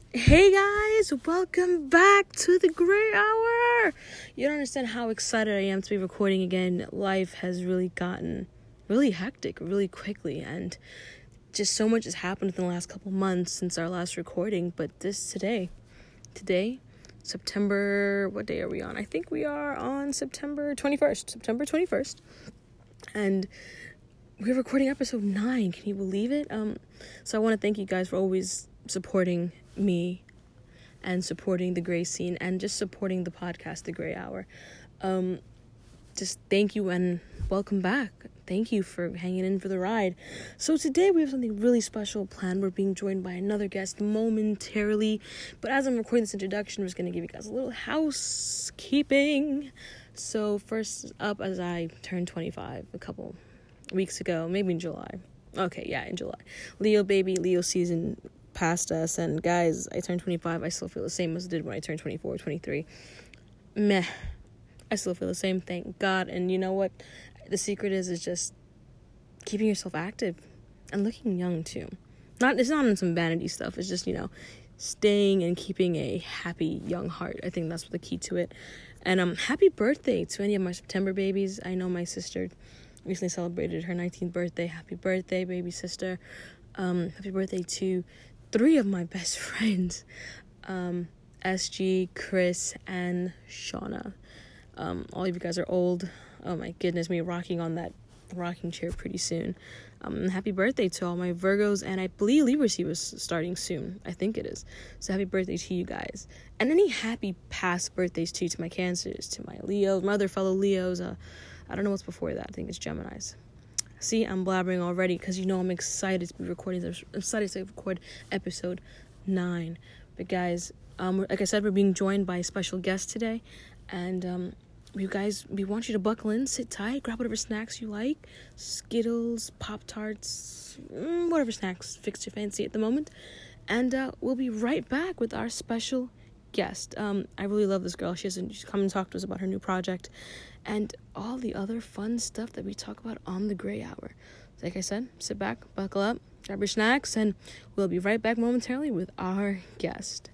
Hey guys, welcome back to the Gray Hour. You don't understand how excited I am to be recording again. Life has really gotten really hectic really quickly, and just so much has happened in the last couple months since our last recording. But today, September, what day are we on? I think we are on September 21st. And we're recording episode 9. Can you believe it? So I want to thank you guys for always supporting me and supporting the Gray Scene and just supporting the podcast, The Gray Hour. Just thank you and welcome back. Thank you for hanging in for the ride. So today we have something really special planned. We're being joined by another guest momentarily. But as I'm recording this introduction, I'm just going to give you guys a little housekeeping. So first up, as I turned 25 a couple weeks ago, maybe in July. In July. Leo season passed us, and guys, I turned 25. I still feel the same as I did when I turned 24, 23. Meh. I still feel the same, thank God. And you know what? The secret is just keeping yourself active and looking young too. It's not in some vanity stuff. It's just, staying and keeping a happy young heart. I think that's the key to it. And happy birthday to any of my September babies. I know my sister recently celebrated her 19th birthday. Happy birthday, baby sister. Happy birthday to 3 of my best friends, SG, Chris, and Shauna. All of you guys are old. Oh my goodness, me rocking on that rocking chair pretty soon. Happy birthday to all my Virgos, and I believe Libra was starting soon. I think it is. So happy birthday to you guys. And any happy past birthdays too, to my Cancers, to my Leos, my other fellow Leos. I don't know what's before that. I think it's Geminis. See, I'm blabbering already because I'm excited to be recording this. I'm excited to record episode 9. But guys, like I said, we're being joined by a special guest today. And we want you to buckle in, sit tight, grab whatever snacks you like. Skittles, Pop-Tarts, whatever snacks fix your fancy at the moment. And we'll be right back with our special guest. I really love this girl. She's come and talk to us about her new project and all the other fun stuff that we talk about on the Gray Hour. Like I said, sit back, buckle up, grab your snacks, and we'll be right back momentarily with our guest.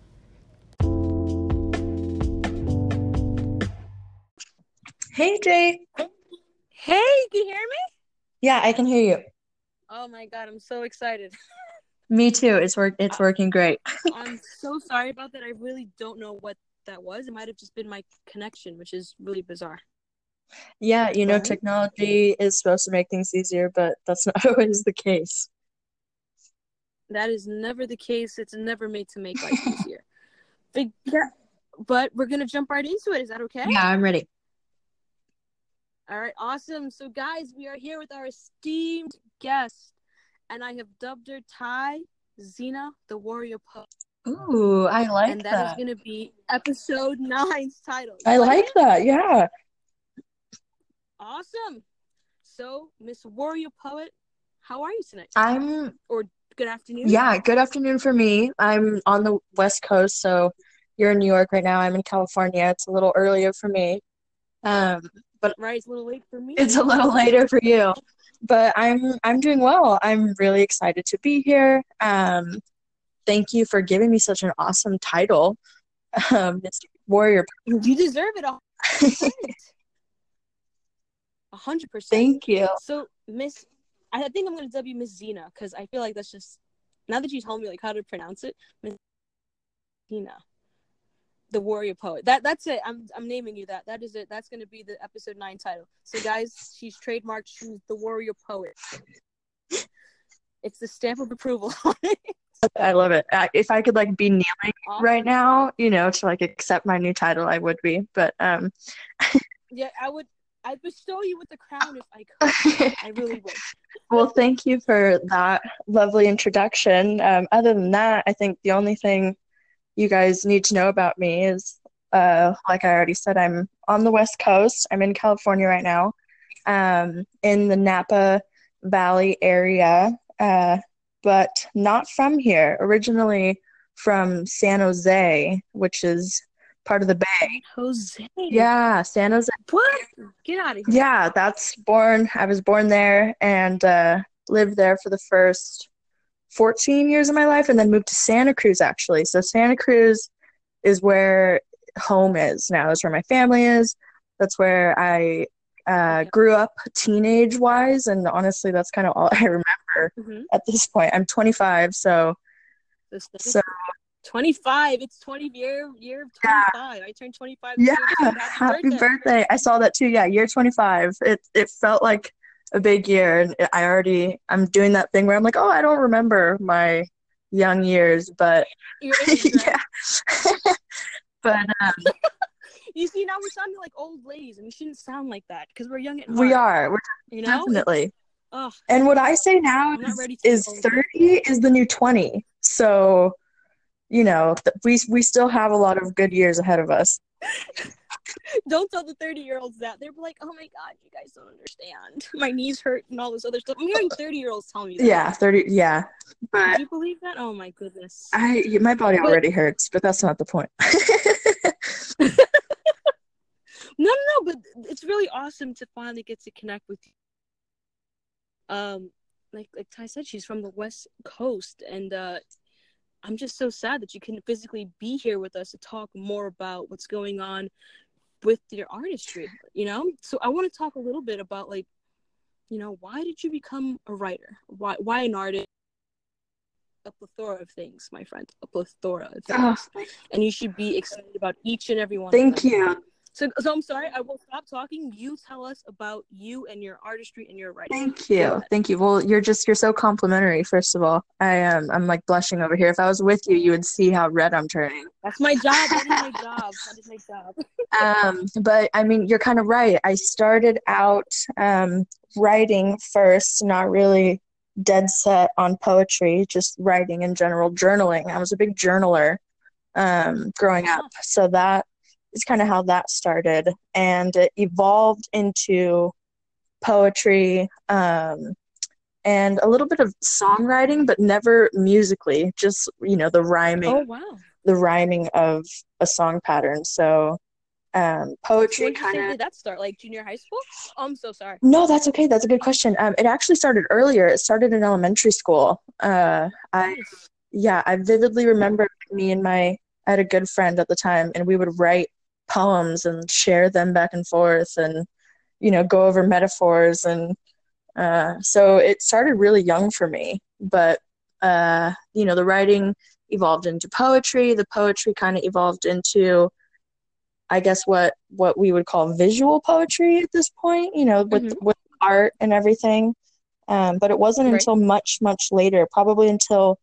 Hey, Jay. Hey, can you hear me? Yeah, I can hear you. Oh my God, I'm so excited. Me too. It's working great. I'm so sorry about that. I really don't know what that was. It might have just been my connection, which is really bizarre. Yeah, technology is supposed to make things easier, but that's not always the case. That is never the case. It's never made to make life easier. But we're going to jump right into it. Is that okay? Yeah, I'm ready. All right, awesome. So, guys, we are here with our esteemed guest, and I have dubbed her Ty Zena, the Warrior Poet. Ooh, I like that. And that is going to be episode 9's title. I like that, yeah. Awesome. So, Miss Warrior Poet, how are you tonight? Or good afternoon? Yeah, good afternoon for me. I'm on the West Coast, so you're in New York right now. I'm in California. It's a little earlier for me. But right, it's a little late for me. It's a little later for you. But I'm doing well. I'm really excited to be here. Thank you for giving me such an awesome title, Mr. Warrior. You deserve it 100%. Thank you. So, I think I'm going to dub you Miss Zena, because I feel like that's just, now that you told me how to pronounce it, Miss Zena, the Warrior Poet. That's it. I'm naming you that. That is it. That's going to be the episode 9 title. So, guys, she's trademarked. She's the Warrior Poet. It's the stamp of approval on it. I love it. If I could be kneeling right now, to accept my new title, I would be. But yeah, I'd bestow you with the crown if I could. I really would. Well, thank you for that lovely introduction. Other than that, I think the only thing you guys need to know about me is, like I already said, I'm on the West Coast. I'm in California right now, in the Napa Valley area, but not from here. Originally from San Jose, which is part of the Bay. Jose. Yeah, San Jose. What? Get out of here. Yeah, I was born there and lived there for the first 14 years of my life, and then moved to Santa Cruz, actually. So Santa Cruz is where home is now. That's where my family is. That's where I Okay. grew up teenage wise, and honestly, that's kind of all I remember at this point. I'm 25, so 25. It's year of 25. I turned 25 this yeah, year too. happy birthday. I saw that too. Yeah, year 25. It felt like a big year, and I'm doing that thing where I'm like, oh, I don't remember my young years, but You're age, right? yeah. But you see, now we're sounding like old ladies, and we shouldn't sound like that because we're young at heart. we are. We're you know, definitely. And what I say now is 30 is the new 20. So, you know, we still have a lot of good years ahead of us. Don't tell the 30-year-olds that. They're like, oh my God, you guys don't understand. My knees hurt and all this other stuff. I'm hearing 30-year-olds tell me that. Yeah, 30, yeah. But do you believe that? Oh my goodness. My body already hurts, but that's not the point. No, but it's really awesome to finally get to connect with you. Like Ty said, she's from the West Coast, and I'm just so sad that you couldn't physically be here with us to talk more about what's going on with your artistry, you know? So I want to talk a little bit about, like, you know, why did you become a writer? Why an artist? A plethora of things, my friend. A plethora of things. And you should be excited about each and every one of them. Thank you. So I'm sorry, I will stop talking. You tell us about you and your artistry and your writing. Thank you. Well, you're so complimentary, first of all. I'm like blushing over here. If I was with you, you would see how red I'm turning. That's my job. That is my job. But I mean, you're kind of right. I started out writing first, not really dead set on poetry, just writing in general, journaling. I was a big journaler growing up. So that is kind of how that started, and it evolved into poetry and a little bit of songwriting, but never musically, just, you know, the rhyming of a song pattern. So poetry kind of. Did that start like junior high school? Oh, I'm so sorry. No, that's okay. That's a good question. It actually started earlier. It started in elementary school. I vividly remember I had a good friend at the time, and we would write poems and share them back and forth, and, you know, go over metaphors. And so it started really young for me, but you know, the writing evolved into poetry. The poetry kind of evolved into, I guess, what we would call visual poetry at this point, you know, with art and everything. But it wasn't until much, much later, probably until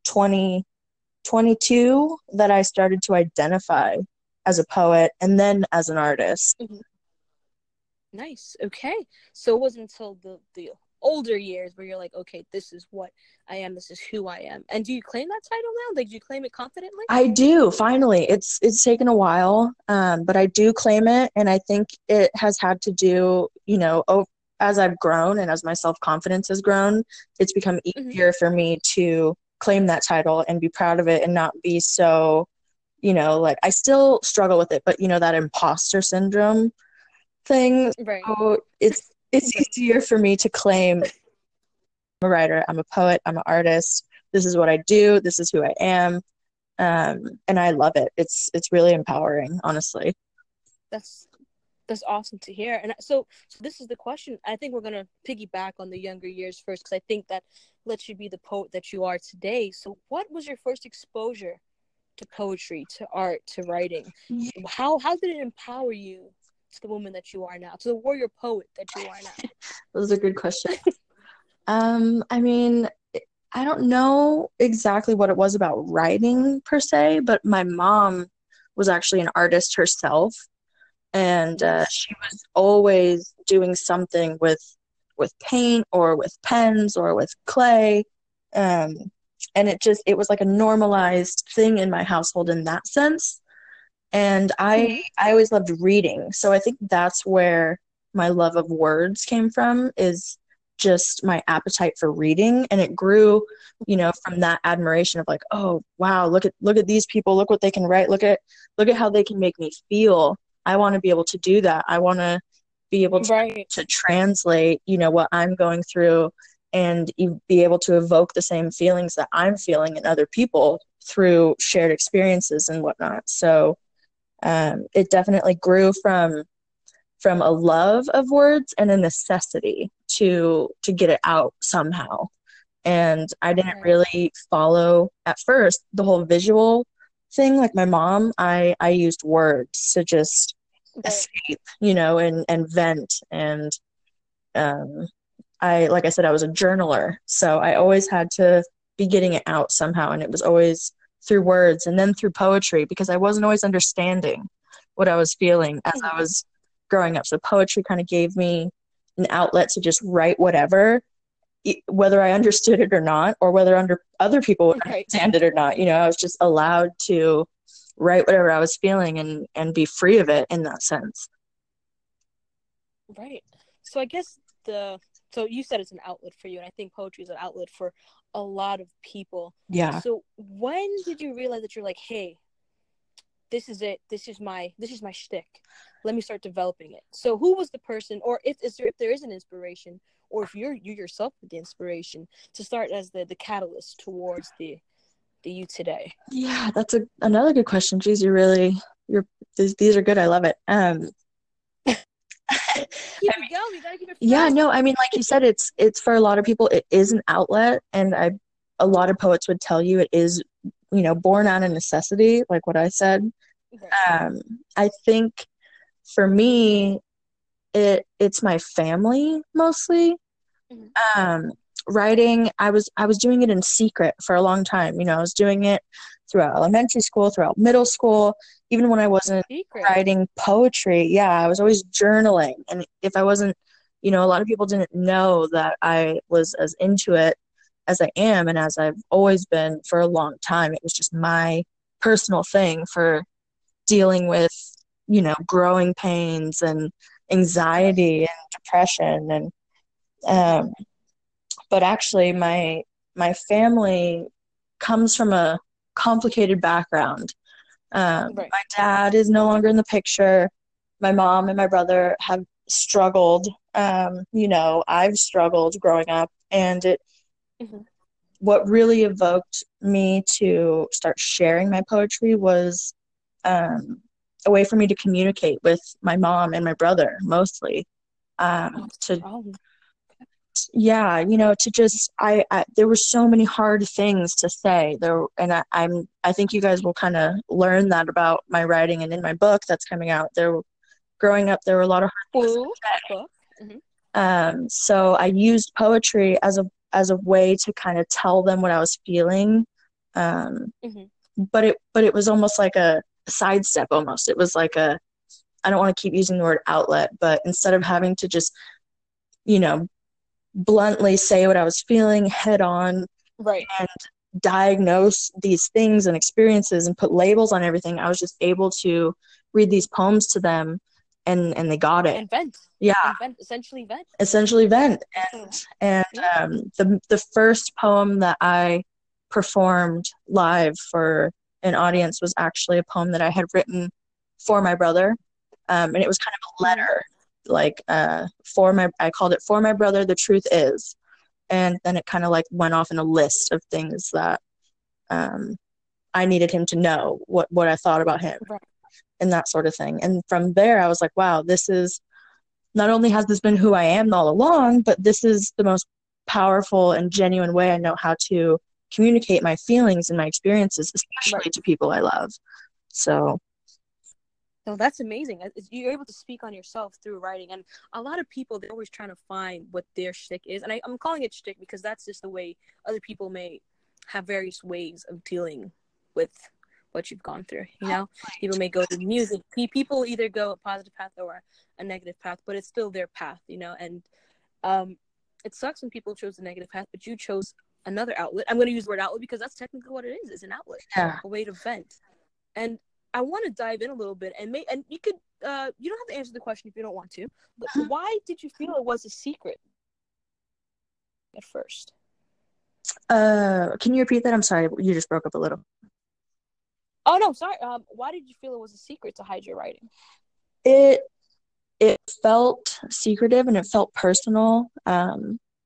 2022, that I started to identify as a poet and then as an artist. Nice. Okay. So it wasn't until the older years where you're like, okay, this is what I am, this is who I am. And do you claim that title now? Like, do you claim it confidently? I do, finally. It's taken a while, but I do claim it, and I think it has had to do, you know, as I've grown and as my self-confidence has grown, it's become easier for me to claim that title and be proud of it, and not be so, you know, like, I still struggle with it, but, you know, that imposter syndrome thing. Right. So it's easier for me to claim I'm a writer, I'm a poet, I'm an artist. This is what I do. This is who I am. And I love it. It's really empowering, honestly. That's awesome to hear. And so this is the question. I think we're going to piggyback on the younger years first, because I think that lets you be the poet that you are today. So what was your first exposure to poetry, to art, to writing? How did it empower you to the woman that you are now, to the warrior poet that you are now? Those are good questions. I mean, I don't know exactly what it was about writing per se, but my mom was actually an artist herself, and she was always doing something with paint or with pens or with clay, and it was like a normalized thing in my household in that sense. And I always loved reading, so I think that's where my love of words came from, is just my appetite for reading. And it grew, you know, from that admiration of like, oh wow, look at these people, look what they can write, look at how they can make me feel. I want to be able to do that. I want to be able to translate, you know, what I'm going through and be able to evoke the same feelings that I'm feeling in other people through shared experiences and whatnot. So it definitely grew from a love of words and a necessity to get it out somehow. And I didn't Right. really follow at first the whole visual thing. Like my mom, I used words to just Right. escape, and vent. And um, like I said, I was a journaler, so I always had to be getting it out somehow, and it was always through words and then through poetry because I wasn't always understanding what I was feeling as I Mhm. was growing up. So poetry kind of gave me an outlet to just write whatever, whether I understood it or not, or whether other people would Right. understand it or not. I was just allowed to write whatever I was feeling and be free of it in that sense. Right. So I guess so you said it's an outlet for you, and I think poetry is an outlet for a lot of people. Yeah. So when did you realize that you're like, hey, this is it. This is my shtick. Let me start developing it. So who was the person, or if there is an inspiration, or if you yourself with the inspiration to start as the catalyst towards the you today? Yeah, that's another good question. Geez, you're these are good. I love it. Keep it going. You gotta keep it Yeah, fresh. no, I mean, like you said, it's for a lot of people, it is an outlet, and a lot of poets would tell you it is, born out of necessity, like what I said. Right. Um, I think for me, it's my family mostly. Mhm. Um, Writing, I was doing it in secret for a long time. I was doing it throughout elementary school, throughout middle school, even when I wasn't Secret. writing poetry. Yeah, I was always journaling. And if I wasn't, a lot of people didn't know that I was as into it as I am and as I've always been for a long time. It was just my personal thing for dealing with, growing pains and Right. anxiety and depression. And um, but actually my family comes from a complicated background. Right. My dad is no longer in the picture. My mom and my brother have struggled. I've struggled growing up, and Hmm. what really evoked me to start sharing my poetry was a way for me to communicate with my mom and my brother mostly. To Oh, Yeah, to just I there were so many hard things to say there, and I think you guys will kind of learn that about my writing and in my book that's coming out. Growing up there were a lot of hard things to cool say. book. Hmm. So I used poetry as a way to kind of tell them what I was feeling. um Hmm. but it was almost like a sidestep. Almost, it was like a, I don't want to keep using the word outlet, but instead of having to just you know bluntly say what I was feeling head on Right. and diagnose these things and experiences and put labels on everything, I was just able to read these poems to them, and they got it. And vent. Yeah, Essentially vent. essentially vent. That's what I want. And Yeah. the first poem that I performed live for an audience was actually a poem that I had written for my brother. And it was kind of a Hmm. letter, like I called it "For My Brother, the Truth Is." And then it kind of like went off in a list of things that um, I needed him to know, what I thought about him Right. and that sort of thing. And from there, I was like, wow, this is, not only has this been who I am all along, but this is the most powerful and genuine way I know how to communicate my feelings and my experiences, Right. especially to people I love. So, So that's amazing. You're able to speak on yourself through writing, and a lot of people, they're always trying to find what their shtick is, and I'm calling it shtick because that's just the way other people may have various ways of dealing with what you've gone through. People may go to music. People either go a positive path or a negative path, but it's still their path. And um, it sucks when people chose the negative path, but you chose another outlet. I'm going to use the word outlet because that's technically what it is. It's an outlet, yeah. a way to vent. And I want to dive in a little bit, and you could you don't have to answer the question if you don't want to, but why did you feel it was a secret at first? Can you repeat that? I'm sorry, you just broke up a little. Oh no, sorry. Why did you feel it was a secret to hide your writing? It it felt secretive and it felt personal.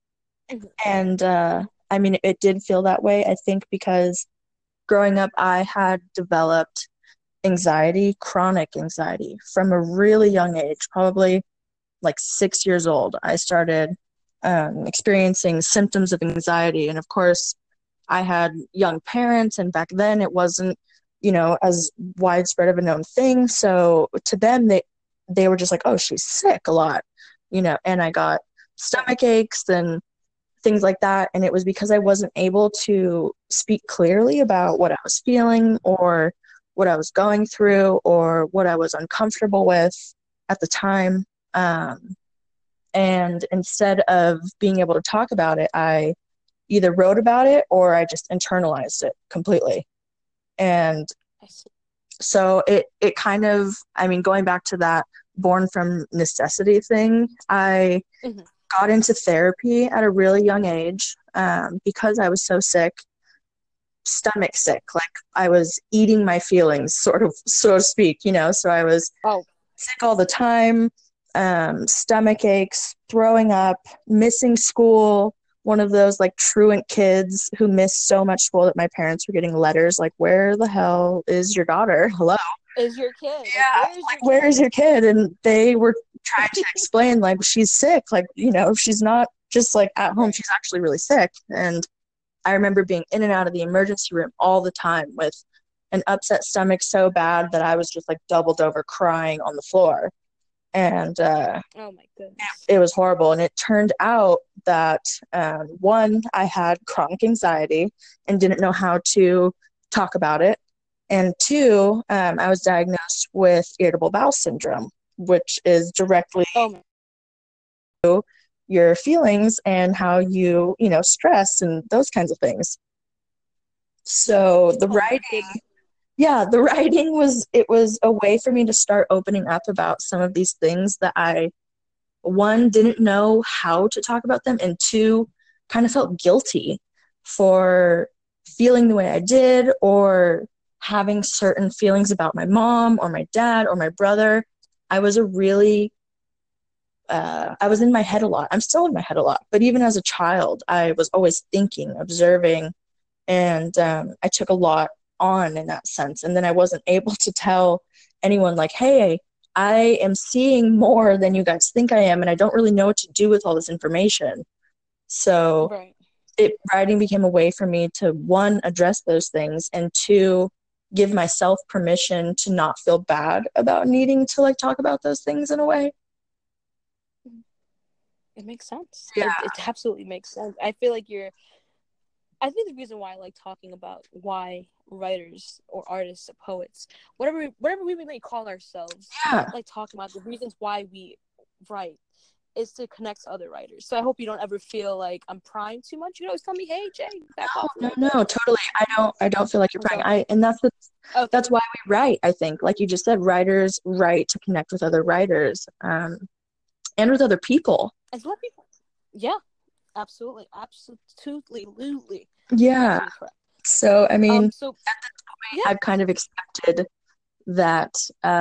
Mhm. And I mean, it did feel that way, I think, because growing up, I had developed anxiety, chronic anxiety, from a really young age, probably like 6 years old. I started experiencing symptoms of anxiety. And of course, I had young parents, and back then it wasn't, as widespread of a known thing. So to them, they were just like, "Oh, she's sick a lot," and I got Right. stomach aches and things like that. And it was because I wasn't able to speak clearly about what I was feeling or what I was going through or what I was uncomfortable with at the time. Um, and instead of being able to talk about it, I either wrote about it or I just internalized it completely. And I see. so it kind of, I mean, going back to that born from necessity thing, I Hmm. got into therapy at a really young age because I was so sick, stomach sick. Like I was eating my feelings, sort of, so to speak, So I was Oh, sick all the time, stomach aches, throwing up, missing school. One of those like truant kids who missed so much school that my parents were getting letters like, "Where the hell is your daughter? Hello?" is your kid like, Yeah, where is your like, "Where is kid? your kid?" And they were trying to explain, like, she's sick. Like, she's not just like at home, Right. she's actually really sick. And I remember being in and out of the emergency room all the time with an upset stomach so bad that I was just like doubled over crying on the floor. And Oh my goodness. it was horrible. And it turned out that one, I had chronic anxiety and didn't know how to talk about it. And two, I was diagnosed with irritable bowel syndrome, which is directly Oh my. your feelings and how stress and those kinds of things. So the Oh my writing, goodness. yeah, the writing was a way for me to start opening up about some of these things that I, one, didn't know how to talk about them, and two, kind of felt guilty for feeling the way I did or having certain feelings about my mom or my dad or my brother. I was a really I was in my head a lot. I'm still in my head a lot, but even as a child, I was always thinking, observing, and I took a lot on in that sense. And then I wasn't able to tell anyone, like, "Hey, I am seeing more than you guys think I am, and I don't really know what to do with all this information." So Right. writing became a way for me to, one, address those things, and two, give myself permission to not feel bad about needing to like talk about those things in a way. It makes sense. Yeah. It absolutely makes sense. I feel like you're. I think the reason why I like talking about why writers or artists or poets, whatever we may call ourselves, Yeah. like talking about the reasons why we write is to connect to other writers. So I hope you don't ever feel like I'm prying too much. You can always tell me, "Hey Jay, back off a No, little no, bit." totally. I don't feel like you're prying. So And okay, that's why we write, I think. Like you just said, writers write to connect with other writers, and with other people. as what people, yeah, absolutely, absolutely, you're Yeah. absolutely correct. So, I mean, So yeah, I've kind of accepted that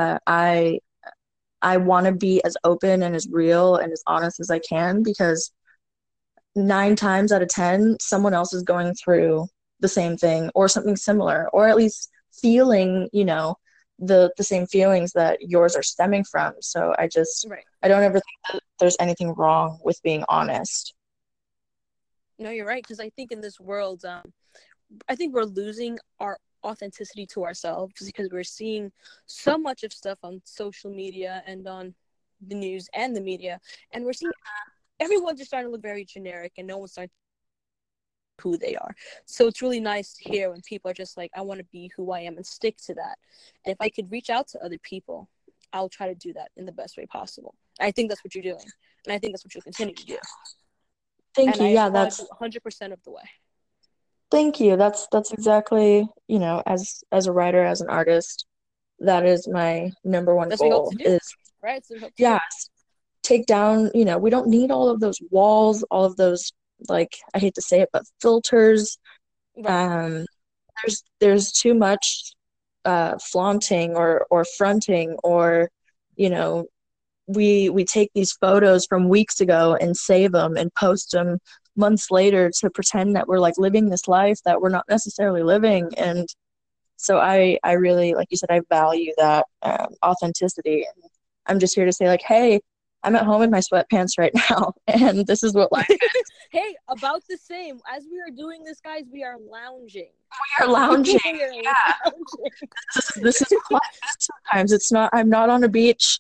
I want to be as open and as real and as honest as I can, because 9 times out of 10, someone else is going through the same thing or something similar, or at least feeling, the same feelings that yours are stemming from. So right. I don't ever think that there's anything wrong with being honest. No, you're right, because I think in this world, I think we're losing our authenticity to ourselves because we're seeing so much of stuff on social media and on the news and the media, and we're seeing everyone just starting to look very generic, and no one's starting to who they are. So it's really nice to hear when people are just like, "I want to be who I am and stick to that." And if I could reach out to other people, I'll try to do that in the best way possible. I think that's what you're doing, and I think that's what you'll continue to do. Thank And you. I Yeah, applaud you 100% of the way. thank you. That's exactly, as a writer, as an artist, that is my number one That's what we hope goal to do, is, right? So we hope to do. yes, take down, we don't need all of those walls, all of those, like, I hate to say it, but filters. Right. Um, there's too much flaunting or fronting, or you know we take these photos from weeks ago and save them and post them months later to pretend that we're like living this life that we're not necessarily living. And so I really, like you said, I value that authenticity. And I'm just here to say, like, hey, I'm at home in my sweatpants right now, and this is what life is. Hey, about the same. As we are doing this, guys, we are lounging. We are lounging. We are Yeah, lounging. this is what life is sometimes. It's not. I'm not on a beach,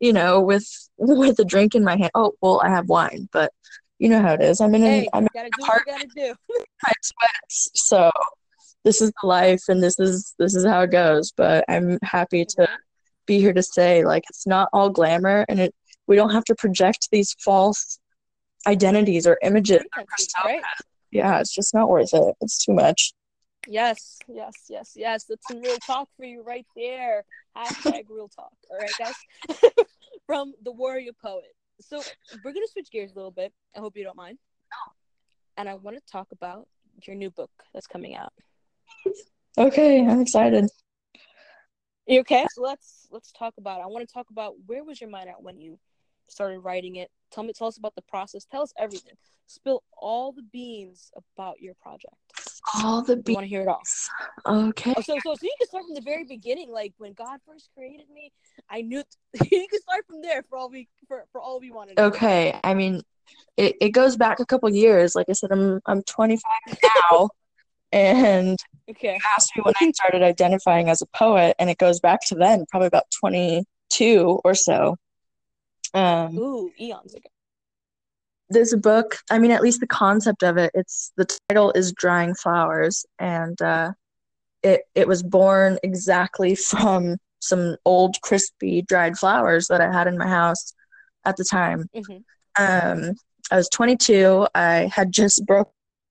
with a drink in my hand. Oh, well, I have wine, but you know how it is. Hey, I'm in gotta an do what you apartment gotta do. in my sweats, so this is the life, and this is how it goes. But I'm happy to Right? be here to say, like, it's not all glamour, and we don't have to project these false identities or images or Pretenses, personas. right? Yeah, it's just not worth it. It's too much. Yes. That's some real talk for you right there. Hashtag real talk. All right, guys. From the warrior poet. So we're gonna switch gears a little bit. I hope you don't mind. And I want to talk about your new book that's coming out. Okay, I'm excited. You okay? So let's talk about it. I want to talk about, where was your mind at when you started writing it? Tell us about the process. Tell us everything. Spill all the beans about your project. All the You want to hear it all? Okay. Oh, so you can start from the very beginning, like when God first created me. I knew you can start from there for all we want to know. Okay. I mean, it goes back a couple years. Like I said, I'm 25 now, and Okay. you asked me when I started identifying as a poet, and it goes back to then, probably about 22 or so. Ooh, eons ago. This book, I mean, at least the concept of it, the title is Drying Flowers, and it was born exactly from some old crispy dried flowers that I had in my house at the time. I was 22. I had just broke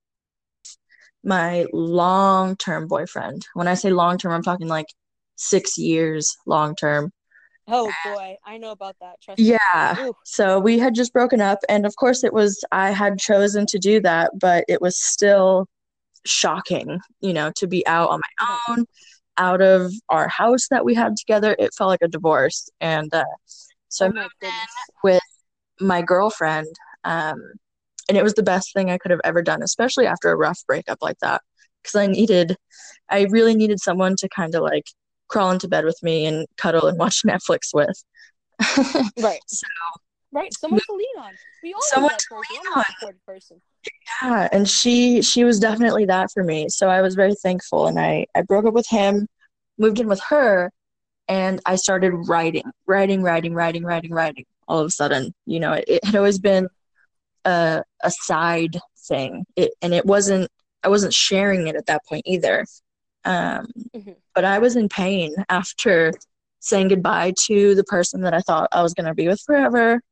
my long-term boyfriend. When I say long-term, I'm talking like 6 years long-term. Oh boy, I know about that. Trust me. Yeah. Ooh. So we had just broken up, and of course I had chosen to do that, but it was still shocking, to be out on my own, out of our house that we had together. It felt like a divorce. And so I Oh moved my goodness. with my girlfriend, and it was the best thing I could have ever done, especially after a rough breakup like that, because I really needed someone to kind of like crawl into bed with me and cuddle and watch Netflix with. Right. So, Right. Someone to lean on. We all need someone that to person. lean I'm on. a supportive person. Yeah, and she was definitely that for me. So I was very thankful, and I broke up with him, moved in with her, and I started writing. All of a sudden, it had always been a side thing. I wasn't sharing it at that point either. But I was in pain after saying goodbye to the person that I thought I was going to be with forever.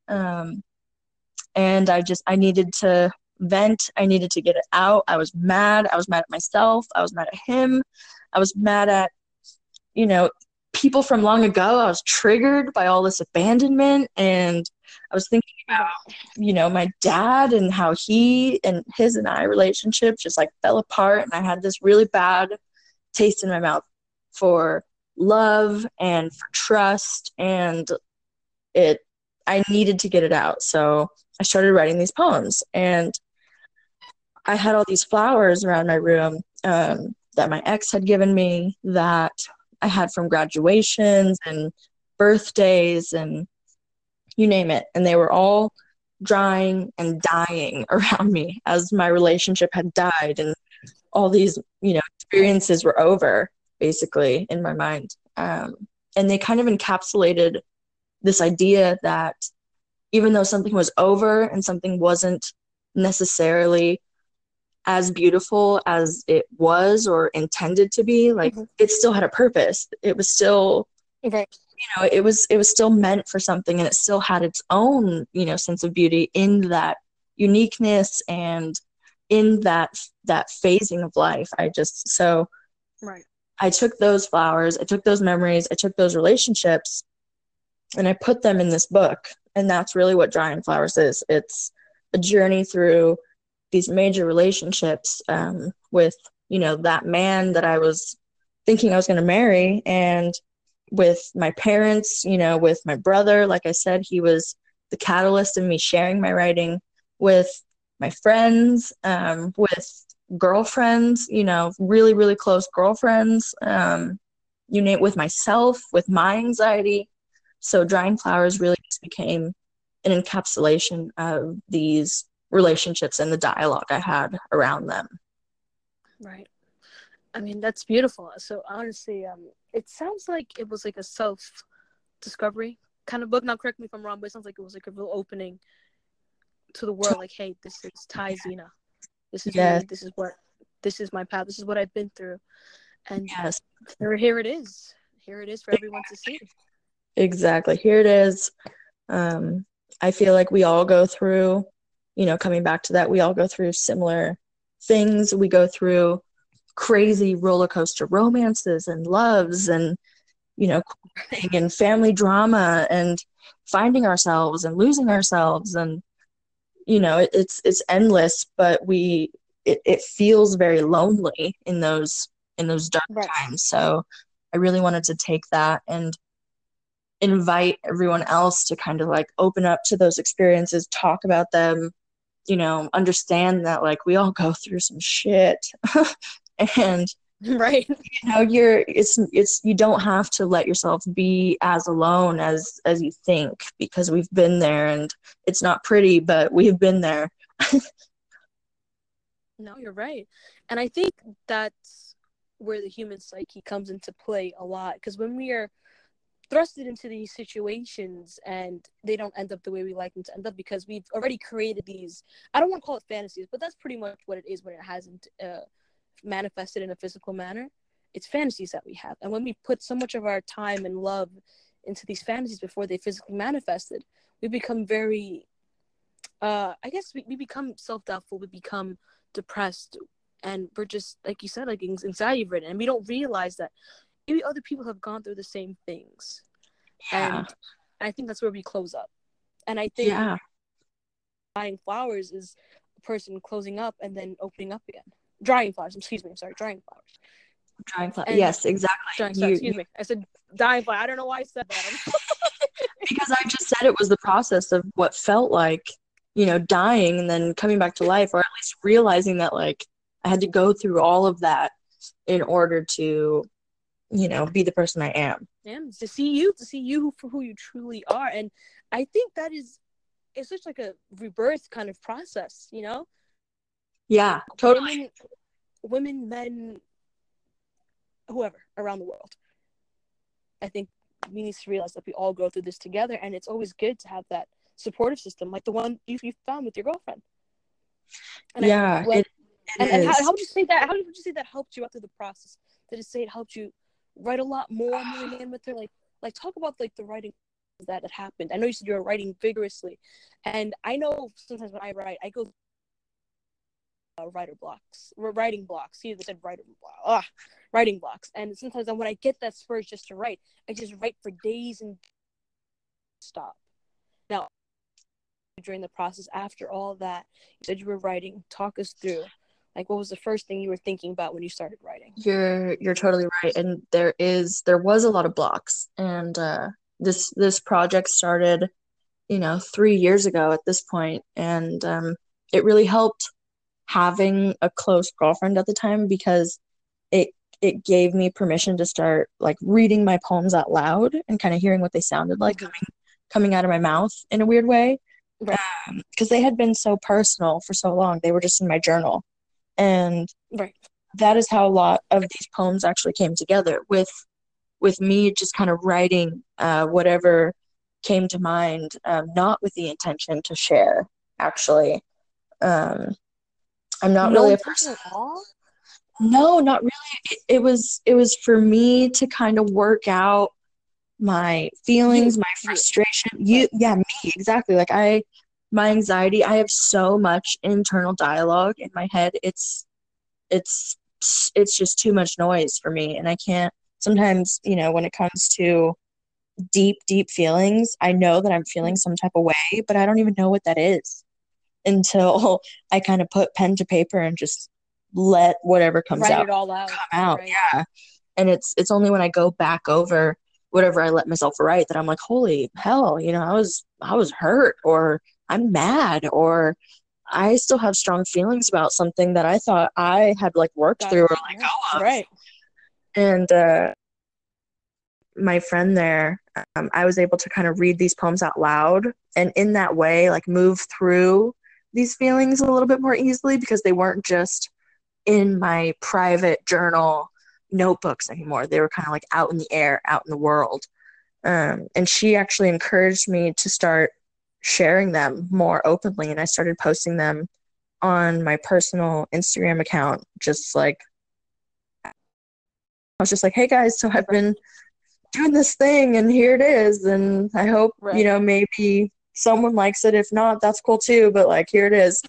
And I needed to vent. I needed to get it out. I was mad. I was mad at myself. I was mad at him. I was mad at, people from long ago. I was triggered by all this abandonment, and I was thinking about, my dad and how he and his and I relationship just like fell apart, and I had this really bad taste in my mouth for love and for trust, and I needed to get it out. So I started writing these poems, and I had all these flowers around my room that my ex had given me, that I had from graduations and birthdays and you name it. And they were all drying and dying around me as my relationship had died, and all these, experiences were over, basically, in my mind. And they kind of encapsulated this idea that even though something was over and something wasn't necessarily as beautiful as it was or intended to be, like it still had a purpose. It was still, Right. it was still meant for something, and it still had its own, sense of beauty in that uniqueness and in that phasing of life. Right. I took those flowers, I took those memories, I took those relationships, and I put them in this book. And that's really what Drying Flowers is. It's a journey through these major relationships with, that man that I was thinking I was going to marry, and with my parents, with my brother. Like I said, he was the catalyst of me sharing my writing, with my friends, with girlfriends, really, really close girlfriends, with myself, with my anxiety. So drying flowers really just became an encapsulation of these relationships and the dialogue I had around them. Right. I mean, that's beautiful. So honestly, it sounds like it was like a self discovery kind of book. Now, correct me if I'm wrong, but it sounds like it was like a real opening to the world. Like, hey, this is Ty Zena. This is Yes, me. This is my path. This is what I've been through. And yes, here it is. Here it is for everyone to see. exactly. Here it is. Um, I feel like we all go through, coming back to that, we all go through similar things. We go through crazy roller coaster romances and loves and, and family drama and finding ourselves and losing ourselves. And, it's endless, but it feels very lonely in those dark Right. times. So I really wanted to take that and invite everyone else to kind of like open up to those experiences, talk about them, understand that like we all go through some shit. And Right. you don't have to let yourself be as alone as you think, because we've been there, and it's not pretty, but we've been there. No, you're right. And I think that's where the human psyche comes into play a lot. Because when we are thrusted into these situations and they don't end up the way we like them to end up, because we've already created these, I don't want to call it fantasies, but that's pretty much what it is when it hasn't manifested in a physical manner. It's fantasies that we have. And when we put so much of our time and love into these fantasies before they physically manifested, we become very, I guess we become self-doubtful, we become depressed, and we're just, like you said, like anxiety ridden, and we don't realize that maybe other people have gone through the same things. Yeah. And I think that's where we close up. And I think Yeah. buying flowers is a person closing up and then opening up again. Drying flowers, excuse me, I'm sorry, drying flowers. And Yes, exactly. drying, sorry, excuse me. I said dying flower. I don't know why I said that. Because I just said it was the process of what felt like, dying and then coming back to life, or at least realizing that like I had to go through all of that in order to, be the person I am. Yeah, to see you for who you truly are. And I think that is, it's such like a rebirth kind of process, Yeah, totally. Women, men, whoever around the world. I think we need to realize that we all go through this together, and it's always good to have that supportive system, like the one you found with your girlfriend. And Yeah, it and is. how would you say that? How would you say that helped you out through the process? Did it say it helped you write a lot more moving in with her? Like talk about like the writing that happened. I know you said you were writing vigorously, and I know sometimes when I write, I go writing blocks. See, they said writing blocks. And sometimes when I get that spur just to write, I just write for days and stop. Now, during the process, after all that, you said you were writing. Talk us through, like, what was the first thing you were thinking about when you started writing? You're totally right. And there was a lot of blocks. And this project started, 3 years ago at this point. And it really helped having a close girlfriend at the time, because it it gave me permission to start like reading my poems out loud and kind of hearing what they sounded like coming out of my mouth in a weird way, Right. because they had been so personal for so long. They were just in my journal. And Right. that is how a lot of these poems actually came together, with me just kind of writing whatever came to mind, not with the intention to share, actually. um, I'm not No really a intention person. at all. No, not really. It was for me to kind of work out my feelings, my You. frustration. Right. Yeah, me, exactly. Like my anxiety, I have so much internal dialogue in my head. It's it's just too much noise for me, and I can't sometimes, when it comes to deep, deep feelings, I know that I'm feeling some type of way, but I don't even know what that is until I kind of put pen to paper and just let whatever comes Write out it all out. come out. Right. Yeah. And it's only when I go back over whatever I let myself write that I'm like, holy hell, I was hurt, or I'm mad, or I still have strong feelings about something that I thought I had like worked through or let Yeah. go of. Right. And my friend there, I was able to kind of read these poems out loud and in that way, like move through these feelings a little bit more easily because they weren't just in my private journal notebooks anymore. They were kind of like out in the air, out in the world. And she actually encouraged me to start sharing them more openly. And I started posting them on my personal Instagram account, just like, I was just like, hey guys, so I've been doing this thing and here it is. And I hope, Right. maybe someone likes it. If not, that's cool too. But like, here it is.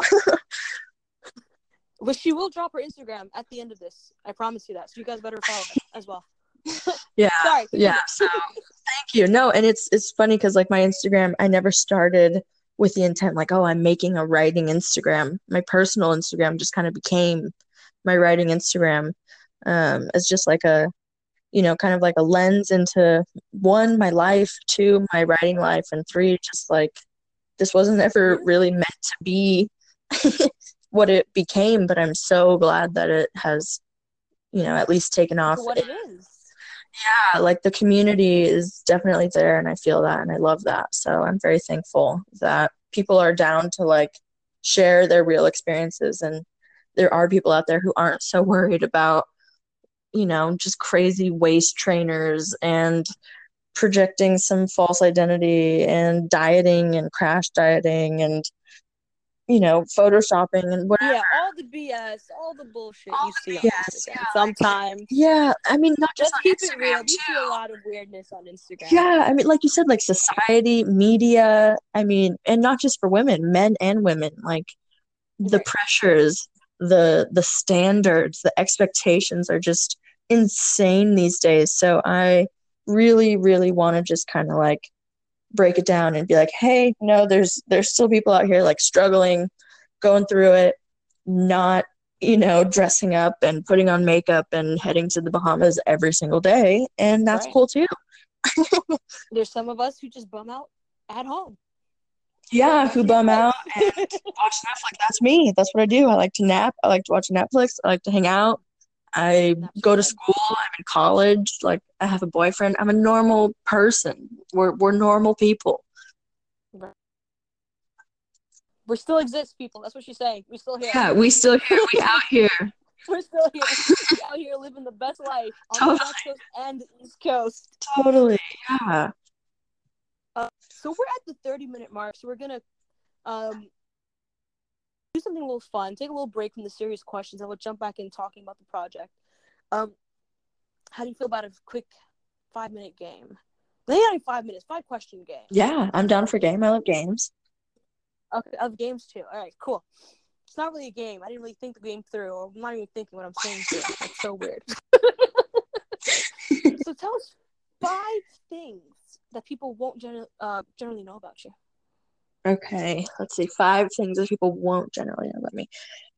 But she will drop her Instagram at the end of this. I promise you that. So you guys better follow her as well. Yeah. Sorry. Yeah. So thank you. No, and it's funny because like my Instagram, I never started with the intent like, oh, I'm making a writing Instagram. My personal Instagram just kind of became my writing Instagram. As just like a, kind of like a lens into one, my life, two, my writing life, and three, just like this wasn't ever really meant to be what it became, but I'm so glad that it has, at least taken off. For what it is. Yeah, like the community is definitely there, and I feel that, and I love that. So I'm very thankful that people are down to like share their real experiences, and there are people out there who aren't so worried about, just crazy waist trainers and projecting some false identity and dieting and crash dieting and photoshopping and whatever. Yeah, all the BS, all the bullshit you see on BS, Instagram. Sometimes. Yeah, I mean, not just Let's on keep it Instagram real. We too. see a lot of weirdness on Instagram. Yeah, I mean, like you said, like society, media, I mean, and not just for women, men and women, like the pressures, the standards, the expectations are just insane these days. So I really, really want to just kind of like break it down and be like, hey, no, there's still people out here like struggling, going through it, not, dressing up and putting on makeup and heading to the Bahamas every single day. And that's cool too. There's some of us who just bum out at home. Yeah, who bum out and watch Netflix. That's me. That's what I do. I like to nap. I like to watch Netflix. I like to hang out. I go to school. I'm in college. Like I have a boyfriend. I'm a normal person. We're normal people. We still exist, people. That's what she's saying. We still here. Yeah, we still here. We out here. We're still here. We out here living the best life on the West Coast and the East Coast. Totally. Yeah. So we're at the 30-minute mark. So we're gonna do something a little fun. Take a little break from the serious questions, and we'll jump back in talking about the project. How do you feel about a quick 5-minute game? Maybe not 5 minutes, 5-question game. Yeah, I'm down for game. I love games. Okay, I love games too. All right, cool. It's not really a game. I didn't really think the game through, or I'm not even thinking what I'm saying through. That's so weird. So tell us 5 things that people won't generally know about you. Okay, let's see. 5 things that people won't generally know about me.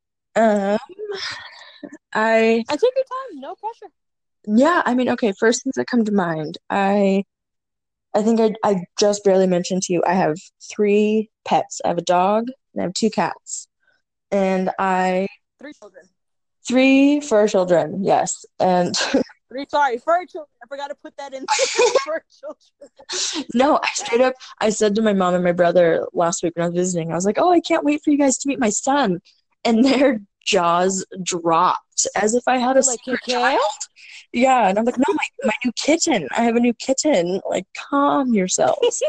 And take your time. No pressure. Yeah, I mean, okay, first things that come to mind. I think I just barely mentioned to you, I have 3 pets. I have a dog and I have 2 cats. And 3 children. 3 fur children, yes. And fur children. I forgot to put that in. Fur children. No, I said to my mom and my brother last week when I was visiting, I was like, oh, I can't wait for you guys to meet my son. And their jaws dropped as if I had a secret child. Yeah, and I'm like, no, my new kitten. I have a new kitten. Like, calm yourselves.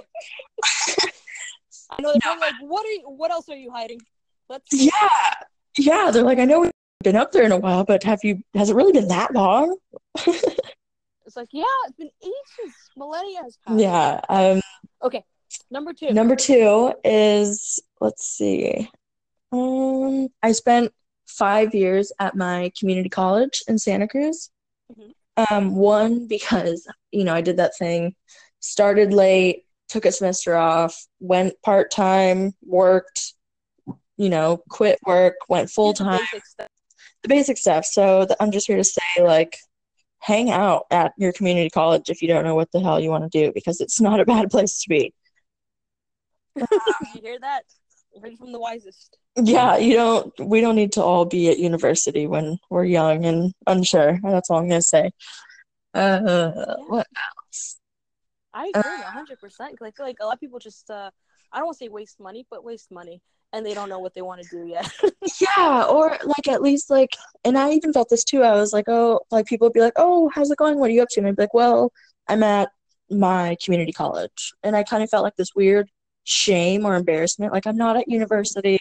I know they're like, what else are you hiding? Yeah, they're like, I know we've been up there in a while, but has it really been that long? It's like, yeah, it's been ages. Millennia has passed. Yeah. Okay. Number 2. Number 2 is, let's see. I spent 5 years at my community college in Santa Cruz. Mm-hmm. One, because, I did that thing, started late, took a semester off, went part-time, worked, quit work, went full-time. The basic stuff. So I'm just here to say, like, hang out at your community college if you don't know what the hell you want to do, because it's not a bad place to be. You hear that? Learn from the wisest. Yeah, we don't need to all be at university when we're young and unsure. That's all I'm gonna say. Yeah, What else? I Uh, agree 100% because I feel like a lot of people just I don't want to say waste money, but waste money and they don't know what they want to do yet. yeah, or like at least like, and I even felt this too. I was like, oh, like people would be like, oh, how's it going? What are you up to? And I'd be like, well, I'm at my community college, and I kind of felt like this weird shame or embarrassment. Like I'm not at university.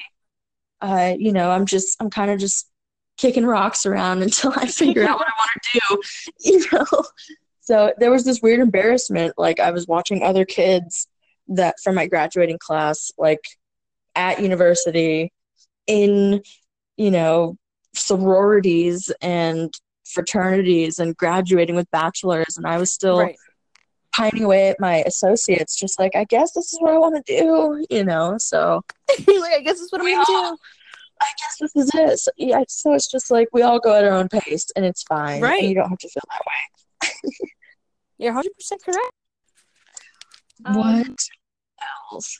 I'm kind of just kicking rocks around until I figure out what I want to do, you know? So there was this weird embarrassment. Like I was watching other kids that from my graduating class, like at university in, you know, sororities and fraternities and graduating with bachelors. And I was still Right. pining away at my associates, just like, I guess this is what I want to do, So Like, I guess that's what I'm we gonna all do. I guess this is it. So, yeah, so it's just like we all go at our own pace and it's fine and you Right. don't have to feel that You're 100% correct. way. What else?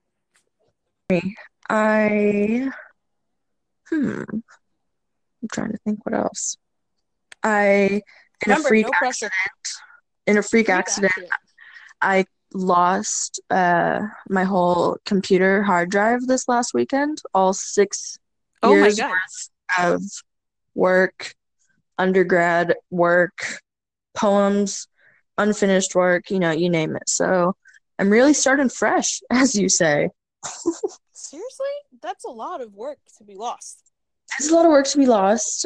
I I'm trying to think what else. I in a Remember, freak no pressure. Freak accident accident. I lost my whole computer hard drive this last weekend. All 6 Oh my years god. worth of work, undergrad work, poems, unfinished work, you name it. So I'm really starting fresh, as you say. Seriously? That's a lot of work to be lost. There's a lot of work to be lost.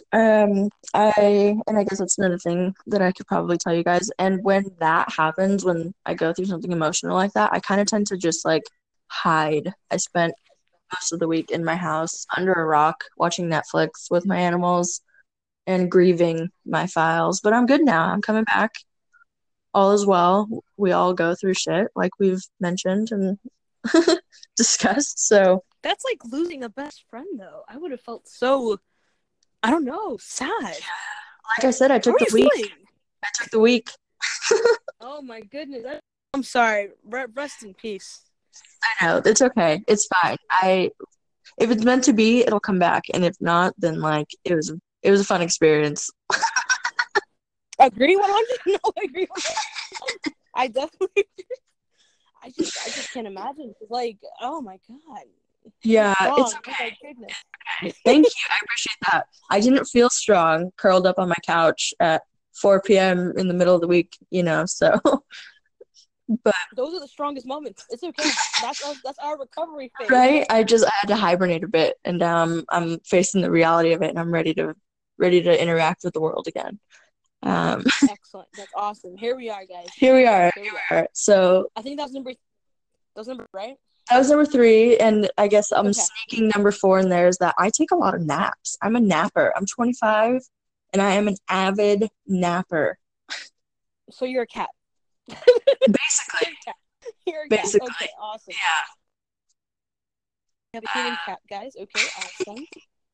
I guess that's another thing that I could probably tell you guys. And when that happens, when I go through something emotional like that, I kind of tend to just like hide. I spent most of the week in my house under a rock watching Netflix with my animals and grieving my files. But I'm good now. I'm coming back. All is well. We all go through shit like we've mentioned and discussed. So, That's like losing a best friend, though. I would have felt so, I don't know, sad. like I said, I How took are the you week. feeling? I took the week. Oh my goodness. I'm sorry. Rest in peace. I know. It's okay. It's fine. If it's meant to be, it'll come back. And if not, then like it was a fun experience. Agree 100? No, agree 100. I definitely. I just can't imagine. Like, oh my god. You're Yeah, it's strong. Oh my okay. goodness. Thank you. I appreciate that. I didn't feel strong curled up on my couch at 4 p.m. in the middle of the week, so but Those are the strongest moments. It's okay. That's us. That's our recovery phase. right, I had to hibernate a bit and I'm facing the reality of it and I'm ready to interact with the world again. Um Excellent. That's awesome. Here we are, guys. here we are. Here we are. So I think that was number right? that was number 3, and I guess I'm Okay. sneaking number 4 in there is that I take a lot of naps. I'm a napper. I'm 25, and I am an avid napper. So you're a cat. Basically, You're a cat. basically, Okay, awesome. yeah. We have a human cat, guys. Okay, awesome.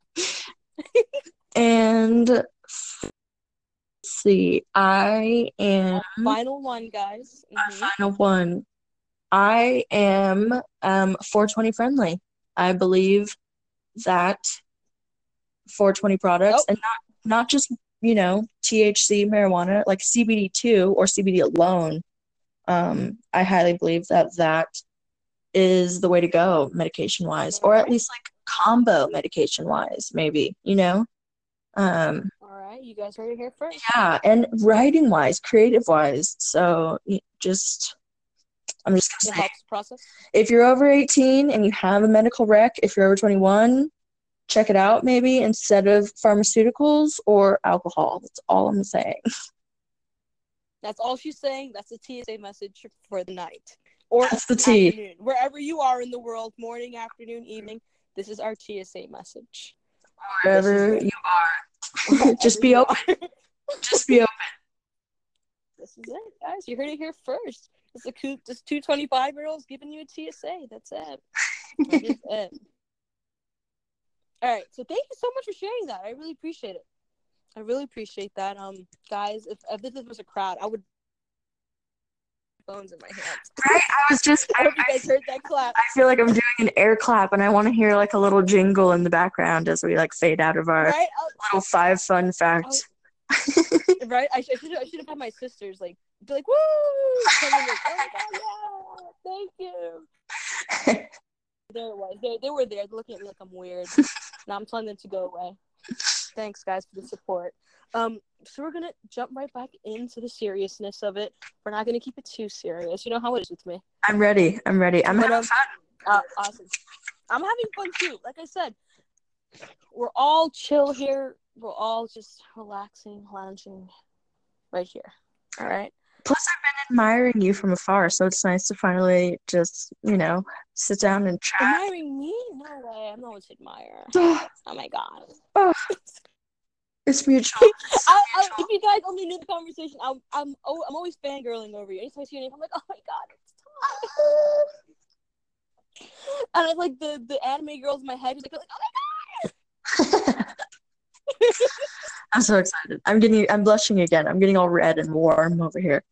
And let's see, I am Final one, guys. our final one. I am 420 friendly. I believe that 420 products Oh, and not just THC marijuana like CBD2 or CBD alone. I highly believe that is the way to go medication wise, all or at right. least like combo medication wise, maybe. All right. You guys heard it here first. Yeah, and writing wise, creative wise. So just I'm just It gonna say, helps the process. if you're over 18 and you have a medical rec, if you're over 21, check it out maybe instead of pharmaceuticals or alcohol. That's all I'm saying. That's all she's saying. That's the TSA message for the night or That's the tea. afternoon. Wherever you are in the world, morning, afternoon, evening, this is our TSA message. Wherever you are, just be open. Just be open. This is it, guys. You heard it here first. This 225-year-olds giving you a TSA. That's it. That is it. All right. So thank you so much for sharing that. I really appreciate it. I really appreciate that. Guys, if this was a crowd, I would phones in my hands. Right? I was just, I hope you guys heard that clap. I feel like I'm doing an air clap, and I want to hear like a little jingle in the background as we like fade out of our Right? little 5 fun facts. Right? I should have had my sisters like be like, woo! Coming like, oh my god, yeah, thank you. There it was. They were there looking at me like I'm weird. Now I'm telling them to go away. Thanks, guys, for the support. So we're gonna jump right back into the seriousness of it. We're not gonna keep it too serious. You know how it is with me. I'm ready. I'm having fun. Awesome. I'm having fun too. Like I said, we're all chill here. We're all just relaxing, lounging right here. All right. Plus, I've been admiring you from afar, so it's nice to finally just, sit down and chat. Admiring me? No way. I'm not one to admire. Oh my god. It's mutual. If you guys only knew the conversation, I'm always fangirling over you. Anytime I see your name, I'm like, oh my god, it's Ty. And it's like the anime girls in my head, like, oh my god. I'm so excited. I'm blushing again. I'm getting all red and warm over here.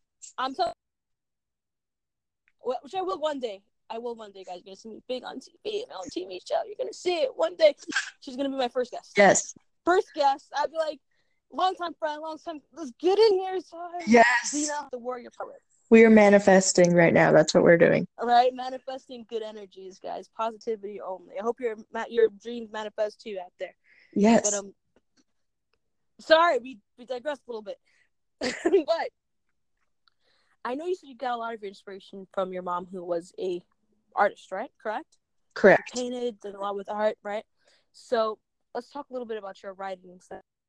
Which I will one day. I will one day, guys. You're gonna see me big on TV, on a TV show. You're gonna see it one day. She's gonna be my first guest. Yes. First guest. I'd be like, long time friend, let's get in here, sorry. Yes. Xena, the warrior poet. We are manifesting right now. That's what we're doing. All right, manifesting good energies, guys. Positivity only. I hope your dreams manifest too out there. Yes. But sorry, we digressed a little bit. But I know you said you got a lot of your inspiration from your mom, who was a artist, right? Correct. Correct. You painted, did a lot with art, right? So let's talk a little bit about your writing.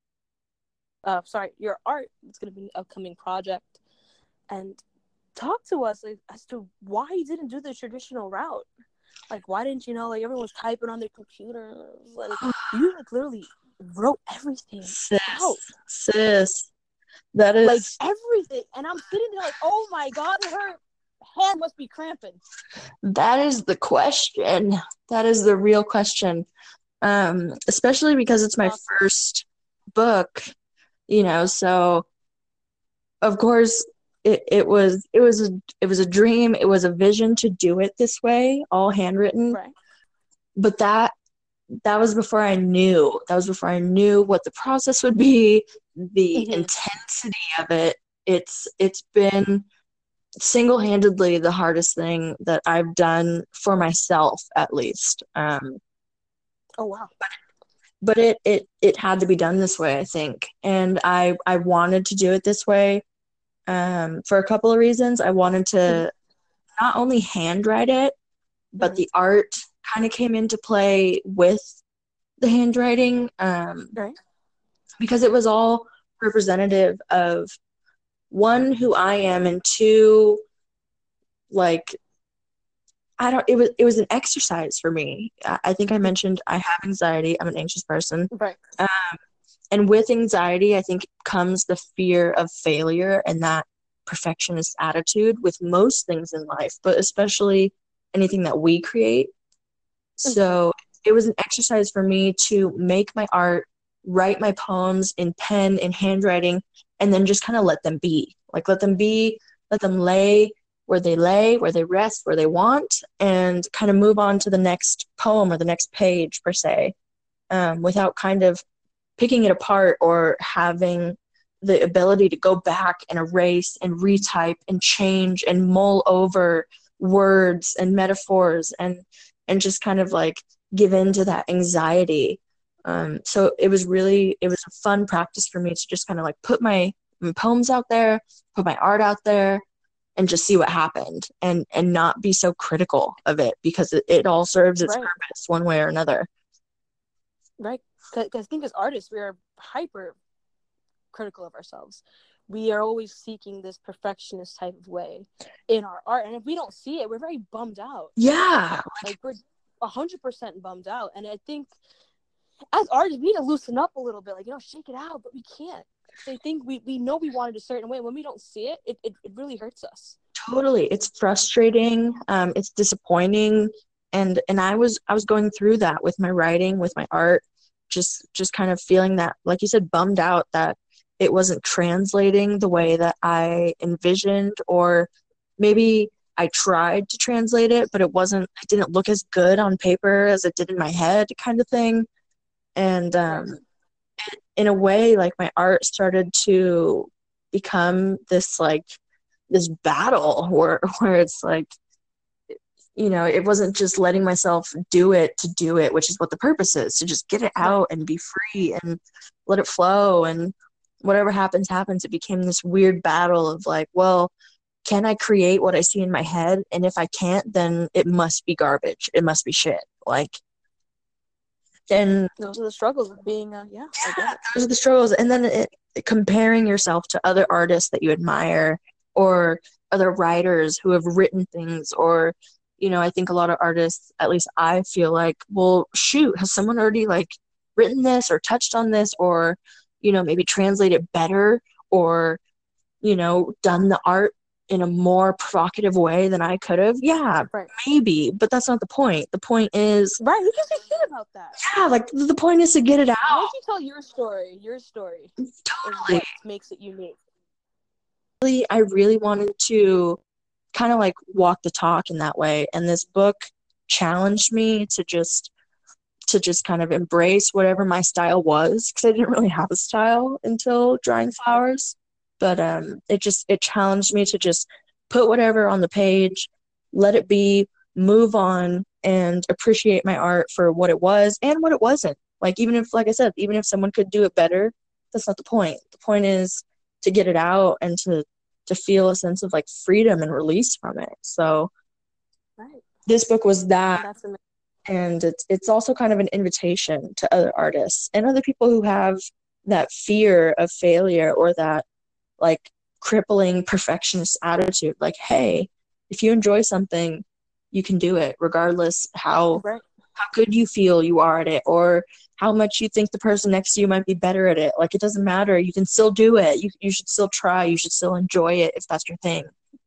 Your art. It's going to be an upcoming project, and talk to us as to why you didn't do the traditional route. Like, why didn't you know? Like, everyone's typing on their computers. Like, you literally wrote everything out. Sis, that is like everything, and I'm sitting there like, oh my god, her hand must be cramping. That is the question. That is the real question. Especially because it's my first book, so of course it was a dream. It was a vision to do it this way, all handwritten. Right. But that was before I knew. That was before I knew what the process would be, the intensity of it. It's been single-handedly the hardest thing that I've done for myself, at least. Oh wow. But it had to be done this way, I think. And I wanted to do it this way for a couple of reasons. I wanted to not only handwrite it, but the art kind of came into play with the handwriting, Right. because it was all representative of, one, who I am, and two, like, it was an exercise for me. I think I mentioned I have anxiety. I'm an anxious person. Right. And with anxiety, I think comes the fear of failure and that perfectionist attitude with most things in life, but especially anything that we create. So it was an exercise for me to make my art, write my poems in pen, in handwriting, and then just kind of let them be. Like, let them lay where they rest, where they want, and kind of move on to the next poem or the next page, per se, without kind of picking it apart or having the ability to go back and erase and retype and change and mull over words and metaphors and just kind of like give in to that anxiety. So it was a fun practice for me to just kind of like put my poems out there, put my art out there, and just see what happened, and not be so critical of it, because it all serves its purpose one way or another. Right. Because I think as artists, we are hyper critical of ourselves. We are always seeking this perfectionist type of way in our art. And if we don't see it, we're very bummed out. Yeah. Like, we're 100% bummed out. And I think as artists, we need to loosen up a little bit. Like, shake it out, but we can't. So I think we know we want it a certain way. When we don't see it, it really hurts us. Totally. It's frustrating. It's disappointing. And I was going through that with my writing, with my art, just kind of feeling that, like you said, bummed out that it wasn't translating the way that I envisioned, or maybe I tried to translate it, but it didn't look as good on paper as it did in my head, kind of thing. And Right. in a way, like my art started to become this battle where it's like, it wasn't just letting myself do it to do it, which is what the purpose is, to just get it Right. out and be free and let it flow, and whatever happens happens. It became this weird battle of like, well, can I create what I see in my head? And if I can't, then it must be garbage. It must be shit. Like, and Those are the struggles of being yeah, I get it. those are the struggles. And then comparing yourself to other artists that you admire, or other writers who have written things, or I think a lot of artists, at least I feel like, well, shoot, has someone already like written this or touched on this, or maybe translated better, or done the art in a more provocative way than I could have? Yeah, Right. maybe, but that's not the point. The point is, Right. Who gives a shit about that? yeah, like the point is to get it out. Why don't you tell your story? Your story is Totally. what makes it unique. I really wanted to kind of like walk the talk in that way, and this book challenged me to just kind of embrace whatever my style was, because I didn't really have a style until drawing flowers. But it challenged me to just put whatever on the page, let it be, move on, and appreciate my art for what it was and what it wasn't. Like, even if, like I said, even if someone could do it better, that's not the point. The point is to get it out and to feel a sense of like freedom and release from it. So Right. this book was that. That's amazing. And it's also kind of an invitation to other artists and other people who have that fear of failure, or that like crippling perfectionist attitude. Like, hey, if you enjoy something, you can do it regardless Right. how good you feel you are at it, or how much you think the person next to you might be better at it. Like, it doesn't matter. You can still do it. You should still try. You should still enjoy it if that's your thing.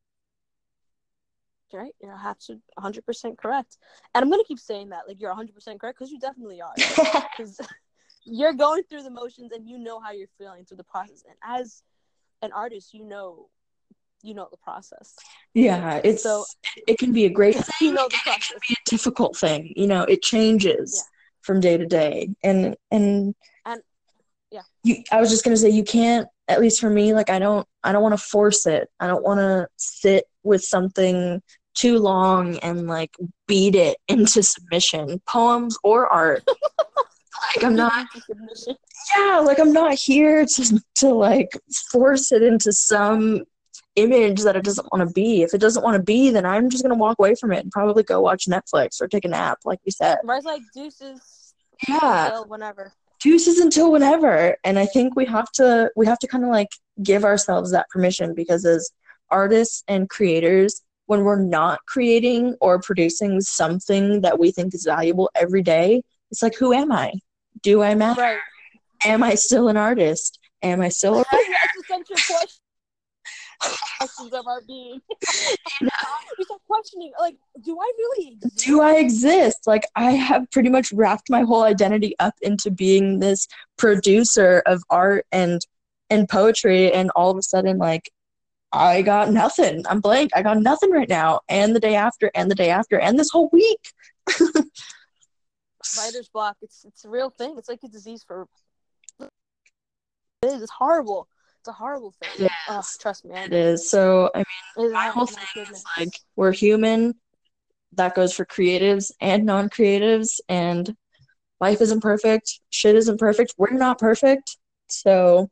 Right. You're 100% correct. And I'm going to keep saying that. Like, you're 100% correct, because you definitely are. Because you're going through the motions and you know how you're feeling through the process. And as an artist, you know the process. Yeah, So it can be a great thing. you know the process. It can be a difficult thing. It changes from day to day. And yeah. I was just gonna say, you can't, at least for me, like I don't want to force it. I don't want to sit with something too long and like beat it into submission, poems or art. Like, I'm not, yeah, like I'm not here to like force it into some image that it doesn't want to be. If it doesn't want to be, then I'm just gonna walk away from it and probably go watch Netflix or take a nap, like you said. Right, like deuces. Yeah, until whenever. Deuces until whenever. And I think we have to kind of like give ourselves that permission, because as artists and creators, when we're not creating or producing something that we think is valuable every day, it's like, who am I? Do I matter? Right. Am I still an artist? Am I still a writer? Existential questions of our being. We start questioning, like, do I really exist? Do I exist? Like, I have pretty much wrapped my whole identity up into being this producer of art and poetry, and all of a sudden, like, I got nothing. I'm blank. I got nothing right now, and the day after, and the day after, and this whole week. Writer's block. It's a real thing. It's like a disease for. It's horrible. It's a horrible thing. Oh, trust me. It is. So, I mean, my whole thing is like, we're human. That goes for creatives and non-creatives, and life isn't perfect. Shit isn't perfect. We're not perfect. So,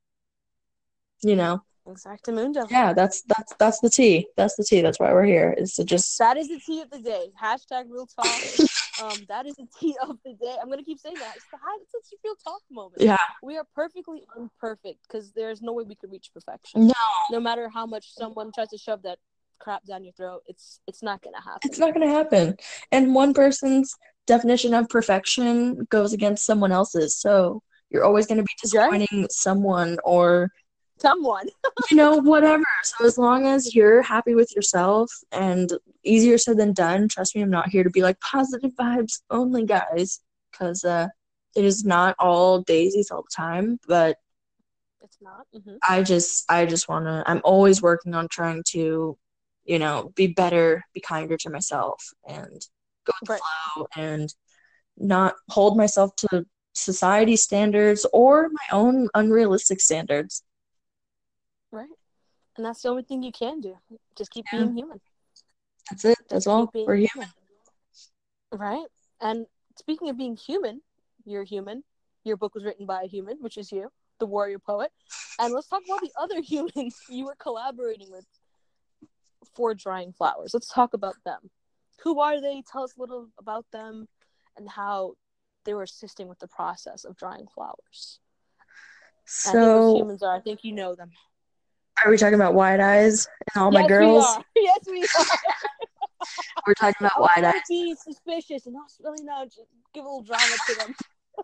Exactamundo. Yeah, that's the tea. That's the tea. That's why we're here. Is to just. That is the tea of the day. Hashtag real talk. That is the tea of the day. I'm gonna keep saying that. It's a real talk moment. Yeah. We are perfectly imperfect, because there's no way we could reach perfection. No. No matter how much someone tries to shove that crap down your throat, it's not gonna happen. It's not gonna happen. And one person's definition of perfection goes against someone else's. So you're always gonna be disappointing someone, or whatever. So as long as you're happy with yourself, and easier said than done, trust me, I'm not here to be like positive vibes only, guys, because it is not all daisies all the time, but it's not. I just want to, I'm always working on trying to, be better, be kinder to myself, and go with the Right. flow, and not hold myself to society standards or my own unrealistic standards. Right. And that's the only thing you can do. Just keep Yeah, being human. that's it. That's Just all. keep being We're human. human. Right. And speaking of being human, you're human. Your book was written by a human, which is you, the warrior poet. And let's talk about the other humans you were collaborating with for Drying Flowers. Let's talk about them. Who are they? Tell us a little about them and how they were assisting with the process of drying flowers. And I think those So, humans are, I think you know them. are we talking about Wide Eyes and all my Yes, we girls? are. Yes, we are. We're talking about I was Wide trying to Eyes. be suspicious and not really know, just give a little drama to them.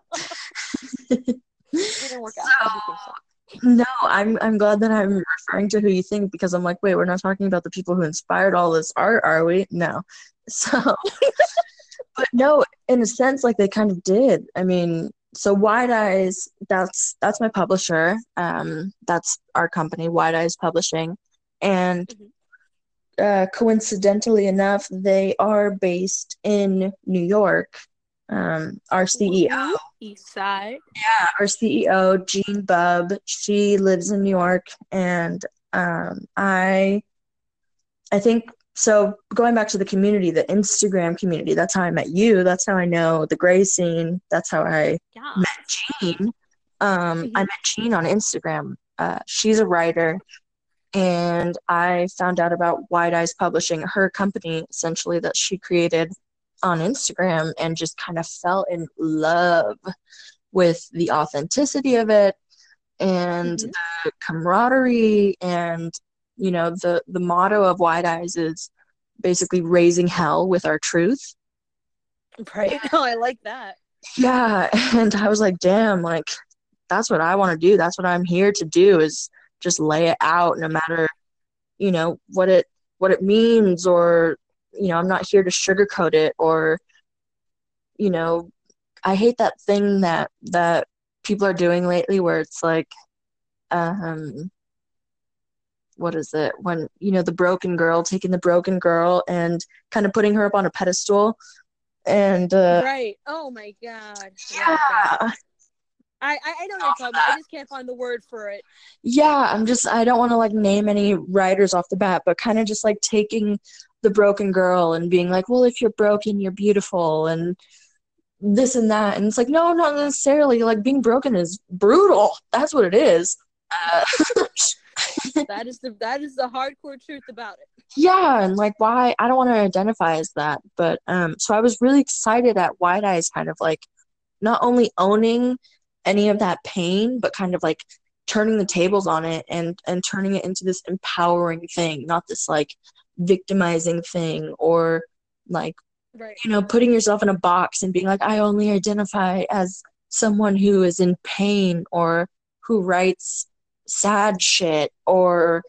Didn't work out. I do think so. No, I'm glad that I'm referring to who you think, because I'm like, wait, we're not talking about the people who inspired all this art, are we? No. So, but no, in a sense, like they kind of did. I mean, so Wide Eyes, that's my publisher. That's our company, Wide Eyes Publishing, and Mhm. coincidentally enough, they are based in New York. Our CEO, Woo-woo. East Side. our CEO, Jean Bubb, she lives in New York, and I think so. Going back to the community, the Instagram community, that's how I met you. That's how I know the Gray Scene. That's how I met Yes. Jean. I Mm-hmm. met Jean on Instagram. She's a writer, and I found out about Wide Eyes Publishing, her company essentially that she created on Instagram, and just kind of fell in love with the authenticity of it and Mm-hmm. the camaraderie, and the motto of Wide Eyes is basically raising hell with our truth. Right. Oh, I like that. Yeah, and I was like, damn, like that's what I want to do. That's what I'm here to do, is just lay it out, no matter what it means, or I'm not here to sugarcoat it, or you know I hate that thing that people are doing lately, where it's like, um what is it, when the broken girl, taking the broken girl and kind of putting her up on a pedestal, and Right. Oh my God. Yeah, that. yeah, I know what you're talking about. I just can't find the word for it. yeah, I don't want to like name any writers off the bat, but kind of just like taking the broken girl and being like, well, if you're broken, you're beautiful, and this and that. And it's like, no, not necessarily. Like, being broken is brutal. That's what it is. uh, That is the hardcore truth about it. yeah, and like, why I don't want to identify as that, but so I was really excited at Wide Eyes kind of like not only owning any of that pain, but kind of like turning the tables on it, and turning it into this empowering thing, not this like victimizing thing, or like Right. putting yourself in a box and being like, I only identify as someone who is in pain, or who writes sad shit, or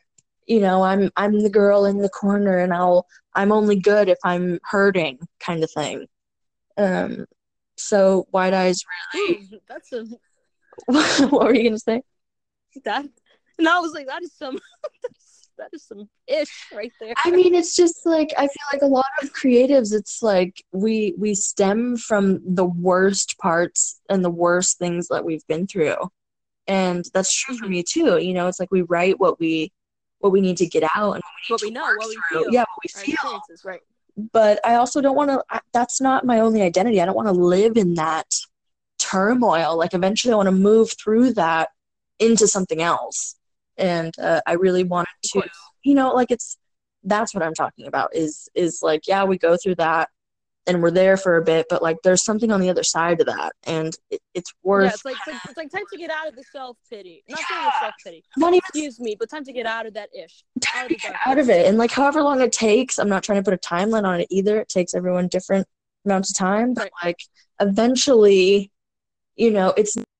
I'm the girl in the corner, and I'm only good if I'm hurting, kind of thing. Um, so Wide Eyes Ooh, that's a really. What were you gonna say? that. And I was like, that is some. That is some ish right there. I mean, it's just like, I feel like a lot of creatives, it's like we stem from the worst parts and the worst things that we've been through. And that's true for Mm-hmm. me too. It's like we write what we need to get out, and what we need What to we know, work what we through. feel, Yeah, what our we feel. experiences, right? But I also don't want to, that's not my only identity. I don't want to live in that turmoil. Like, eventually I want to move through that into something else. And I really wanted Of to, course. like, that's what I'm talking about, is like, yeah, we go through that and we're there for a bit, but like there's something on the other side of that, and it's Yeah, worth, it's like time to get out of the self pity. Not saying it's self pity. not even Excuse me, but time to get out of that ish, out of the get out of darkness. it. And like, however long it takes, I'm not trying to put a timeline on it either. It takes everyone different amounts of time, but Right. like eventually, it's not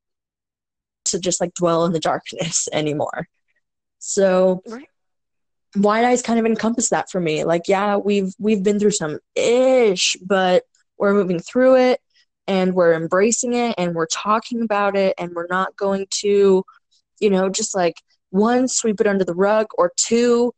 to just like dwell in the darkness anymore. So Right. Wide Eyes kind of encompass that for me. Like, yeah, we've been through some ish, but we're moving through it, and we're embracing it, and we're talking about it, and we're not going to, just like, one, sweep it under the rug, or two,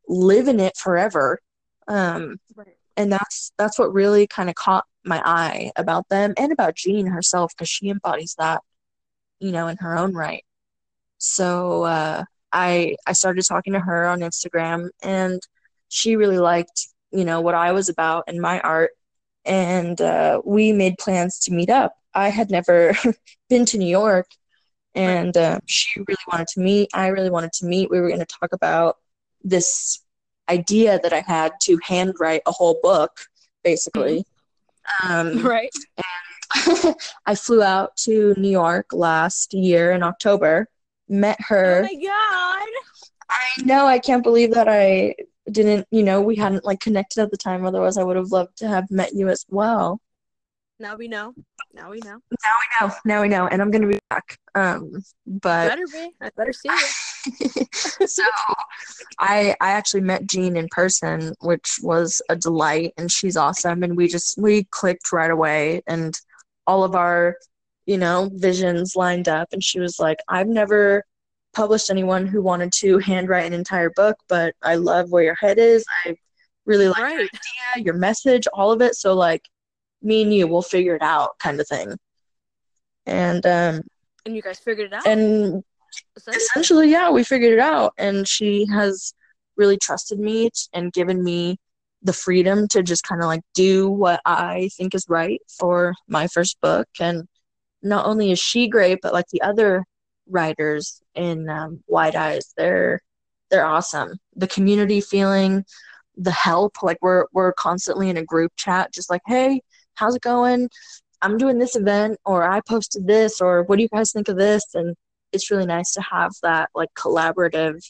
live in it forever. Right. And that's what really kind of caught my eye about them and about Jean herself, because she embodies that, in her own right. So I started talking to her on Instagram, and she really liked, what I was about and my art. And we made plans to meet up. I had never been to New York, Right. and she really wanted to meet. I really wanted to meet. We were going to talk about this idea that I had to handwrite a whole book, basically. Right. I flew out to New York last year in October, met Oh her. my God. I know, I can't believe that I didn't, we hadn't like connected at the time. Otherwise, I would have loved to have met you as well. Now we know. Now we know. Now we know, and I'm gonna be back. But Better be. I better see you. so I actually met Jean in person, which was a delight, and she's awesome, and we clicked right away, and all of our, visions lined up, and she was like, I've never published anyone who wanted to handwrite an entire book, but I love where your head is. I really like your Right. idea, your message, all of it. So like me and you will figure it out kind of thing. And And you guys figured it out? and essentially, yeah, we figured it out, and she has really trusted me and given me the freedom to just kind of like do what I think is right for my first book. And not only is she great, but like the other writers in Wide Eyes, they're awesome. The community feeling, the help, like we're constantly in a group chat, just like, hey, how's it going? I'm doing this event, or I posted this, or what do you guys think of this? And it's really nice to have that like collaborative,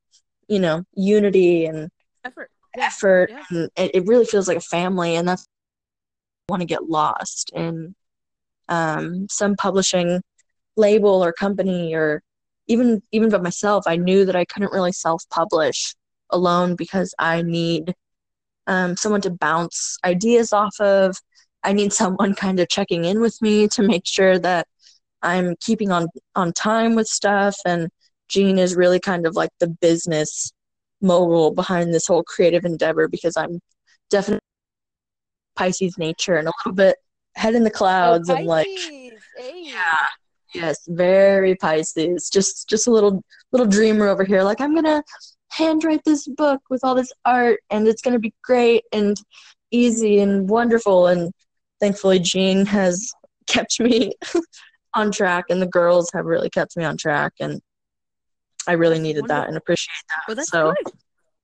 unity and effort. Yeah. And it really feels like a family, and that's want to get lost in some publishing label or company, or even by myself. I knew that I couldn't really self-publish alone because I need someone to bounce ideas off of. I need someone kind of checking in with me to make sure that I'm keeping on time with stuff. And Jean is really kind of like the business mogul behind this whole creative endeavor, because I'm definitely Pisces nature and a little bit head in the Oh, clouds, and like, Pisces. Hey. yeah, yes, very Pisces. Just a little dreamer over here. Like, I'm gonna handwrite this book with all this art, and it's gonna be great and easy and wonderful. And thankfully, Jean has kept me on track, and the girls have really kept me on track, and I really needed that and appreciate that. Well, that's so good.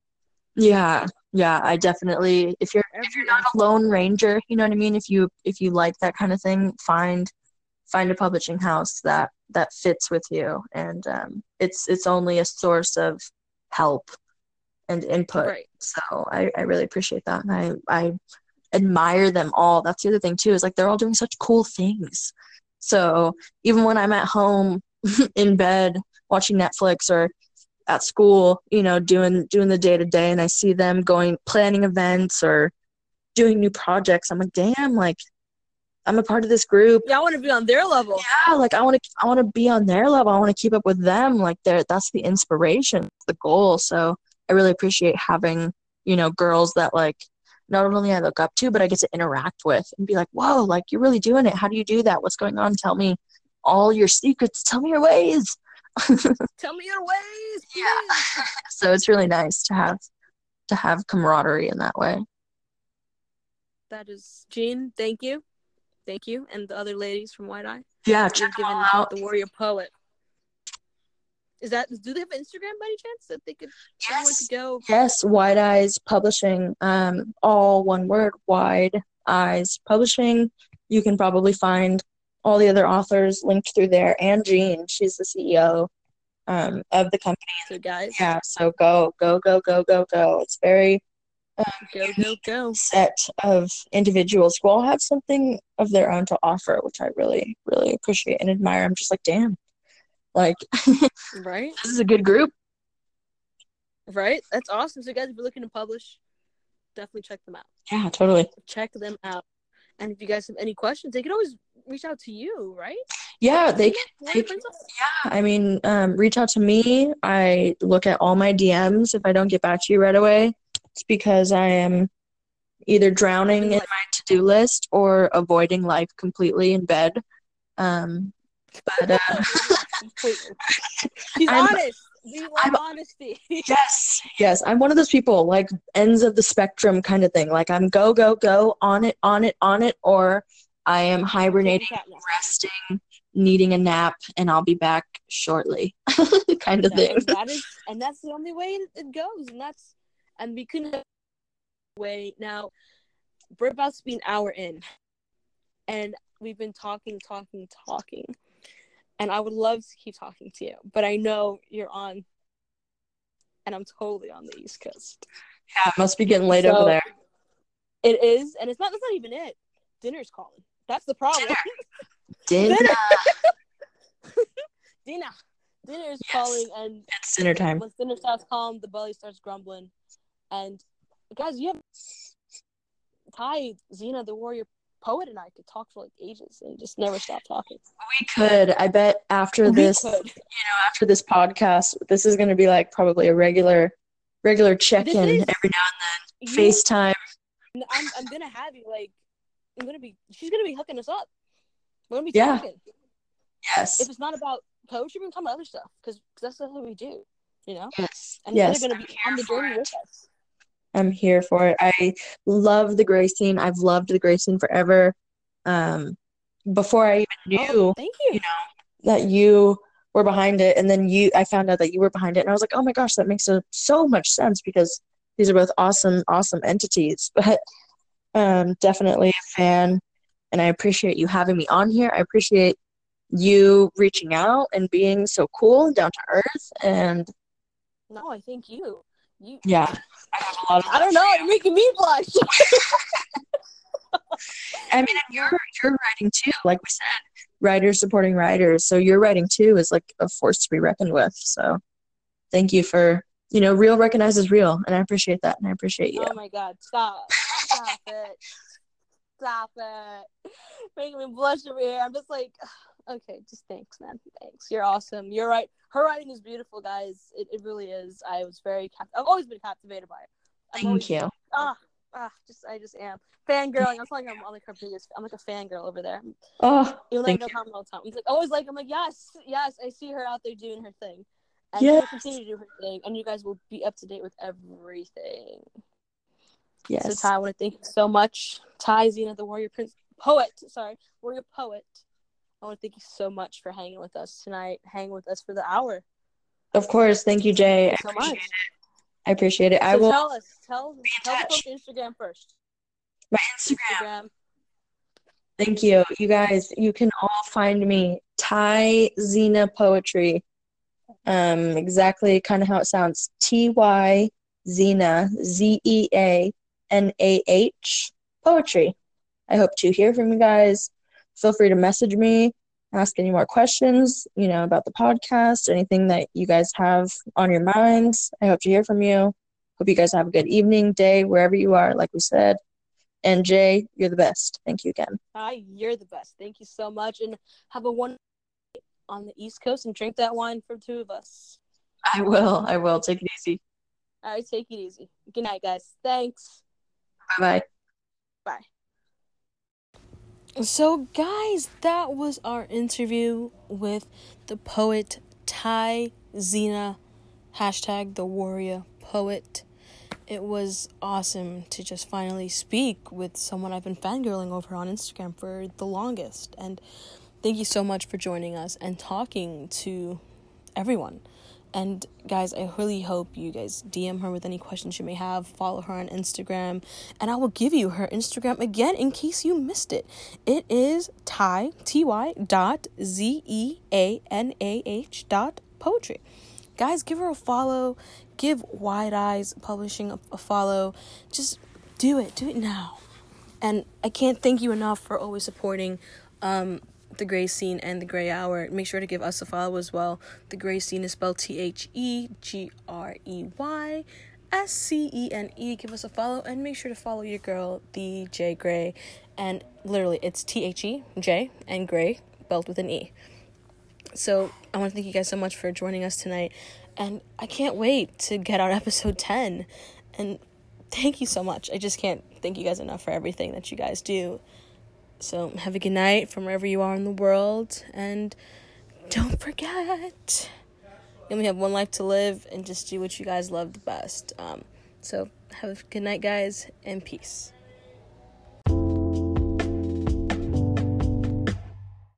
yeah, I definitely, if you're not a lone ranger, you know what I mean, if you like that kind of thing, find a publishing house that fits with you, and it's only a source of help and input. Right. So I really appreciate that, and I admire them all. That's the other thing too, is like they're all doing such cool things. So even when I'm at home in bed watching Netflix, or at school, doing the day-to-day, and I see them planning events or doing new projects, I'm like, damn, like I'm a part of this group. Yeah, I want to be on their level. Yeah, like I want to be on their level. I want to keep up with them. Like that's the inspiration, the goal. So I really appreciate having, girls that like not only I look up to, but I get to interact with and be like, whoa, like you're really doing it. How do you do that? What's going on? Tell me all your secrets. Tell me your ways. Tell me your ways, please. Yeah. So it's really nice to have camaraderie in that way. That is, Jean, thank you. Thank you. And the other ladies from Wide Eye. Yeah, check them all out. The Warrior Poet. Do they have Instagram by any chance that they could go? Yes, Wide Eyes Publishing. All one word, Wide Eyes Publishing. You can probably find all the other authors linked through there, and Jean, she's the CEO of the company. So guys, yeah, so go. It's very go set of individuals who all have something of their own to offer, which I really, really appreciate and admire. I'm just like, damn, like, right? This is a good group. Right? That's awesome. So guys, if you're looking to publish, definitely check them out. Yeah, totally. Check them out. And if you guys have any questions, they can always reach out to you, right? Yeah, they can, Warrior they can, Princess? yeah, I mean, reach out to me. I look at all my DMs. If I don't get back to you right away, it's because I am either drowning Living in life. my to-do list or avoiding life completely in bed. Um, but Avoiding life completely. She's I'm honest. We love I'm honesty. yes, I'm one of those people like ends of the spectrum kind of thing. Like I'm go, go, go, on it, on it, on it, or I am Taking hibernating, cat naps. resting, needing a nap, and I'll be back shortly, kind of Yeah, thing. and that's the only way it goes, and we couldn't wait. Now we're about to be an hour in, and we've been talking, and I would love to keep talking to you, but I know you're on, and I'm totally on the East Coast. Yeah, it must be getting late over So there. it is, and it's not. That's not even it. Dinner's calling. That's the problem. Dinner. Dinner. Dinner is Yes, calling, and it's dinner time. once dinner starts calling, the belly starts grumbling. And guys, you have Ty, Xena, the warrior poet, and I could talk for like ages and just never stop talking. We could. I bet after this, after this podcast, this is going to be like probably a regular check-in every now and then. FaceTime. I'm gonna have you like. She's gonna be hooking us up. We're gonna be Yeah. talking. Yes. If it's not about poetry, we can talk about other stuff because that's what we do, you know. Yes. And yes. they're gonna be on the journey with us. I'm here for it. I love the Gray Scene. I've loved the Gray Scene forever. Before I even knew, thank you. You know, that you were behind it, and then I found out that you were behind it, and I was like, oh my gosh, that makes so much sense because these are both awesome entities. But definitely a fan, and I appreciate you having me on here. I appreciate you reaching out and being so cool and down to earth. And no, I thank you. Yeah, I have a lot of. I don't know. You're making me blush. I mean, and you're writing too, like we said, writers supporting writers. So your writing too is like a force to be reckoned with. So thank you for real recognizes real, and I appreciate that, and I appreciate you. Oh my God! Stop it! Stop it! Making me blush over here. I'm just like, okay, just thanks, man. Thanks. You're awesome. You're right. Her writing is beautiful, guys. It really is. I've always been captivated by it. Thank you. I just am fangirling. I'm telling I'm like her biggest. I'm like a fangirl over there. Oh, even though I don't comment all the time. I'm like, yes, I see her out there doing her thing, and she'll continue to do her thing, and you guys will be up to date with everything. Yes. So Ty, I want to thank you so much, Ty, Xena, the warrior warrior poet. I want to thank you so much for hanging with us tonight, hanging with us for the hour. Of course, thank you, Jay. Thank you so much. I appreciate it. So I will tell the folks Instagram first. My Instagram. Thank you. You guys, you can all find me Ty Xena Poetry. Exactly kind of how it sounds. Ty Xena, ZEANAH Poetry. I hope to hear from you guys. Feel free to message me, ask any more questions, about the podcast, anything that you guys have on your minds. I hope to hear from you. Hope you guys have a good evening, day, wherever you are, like we said. And Jay, you're the best. Thank you again. Hi, you're the best. Thank you so much. And have a wonderful night on the East Coast and drink that wine for two of us. I will. Take it easy. All right, take it easy. Good night, guys. Thanks. Bye-bye. Bye. So, guys, that was our interview with the poet Ty Xena, # the warrior poet. It was awesome to just finally speak with someone I've been fangirling over on Instagram for the longest. And thank you so much for joining us and talking to everyone. And guys, I really hope you guys DM her with any questions you may have. Follow her on Instagram. And I will give you her Instagram again in case you missed it. It is ty.zeanah.poetry. Guys, give her a follow. Give Wide Eyes Publishing a follow. Just do it. Do it now. And I can't thank you enough for always supporting the Gray Scene and the Gray Hour. Make sure to give us a follow as well. The Gray Scene is spelled TheGreyscene. Give us a follow and make sure to follow your girl, the J Gray. And literally, it's THE, J, and Gray, spelled with an E. So I want to thank you guys so much for joining us tonight. And I can't wait to get out episode 10. And thank you so much. I just can't thank you guys enough for everything that you guys do. So have a good night from wherever you are in the world. And don't forget, you only have one life to live, and just do what you guys love the best. So have a good night, guys, and peace.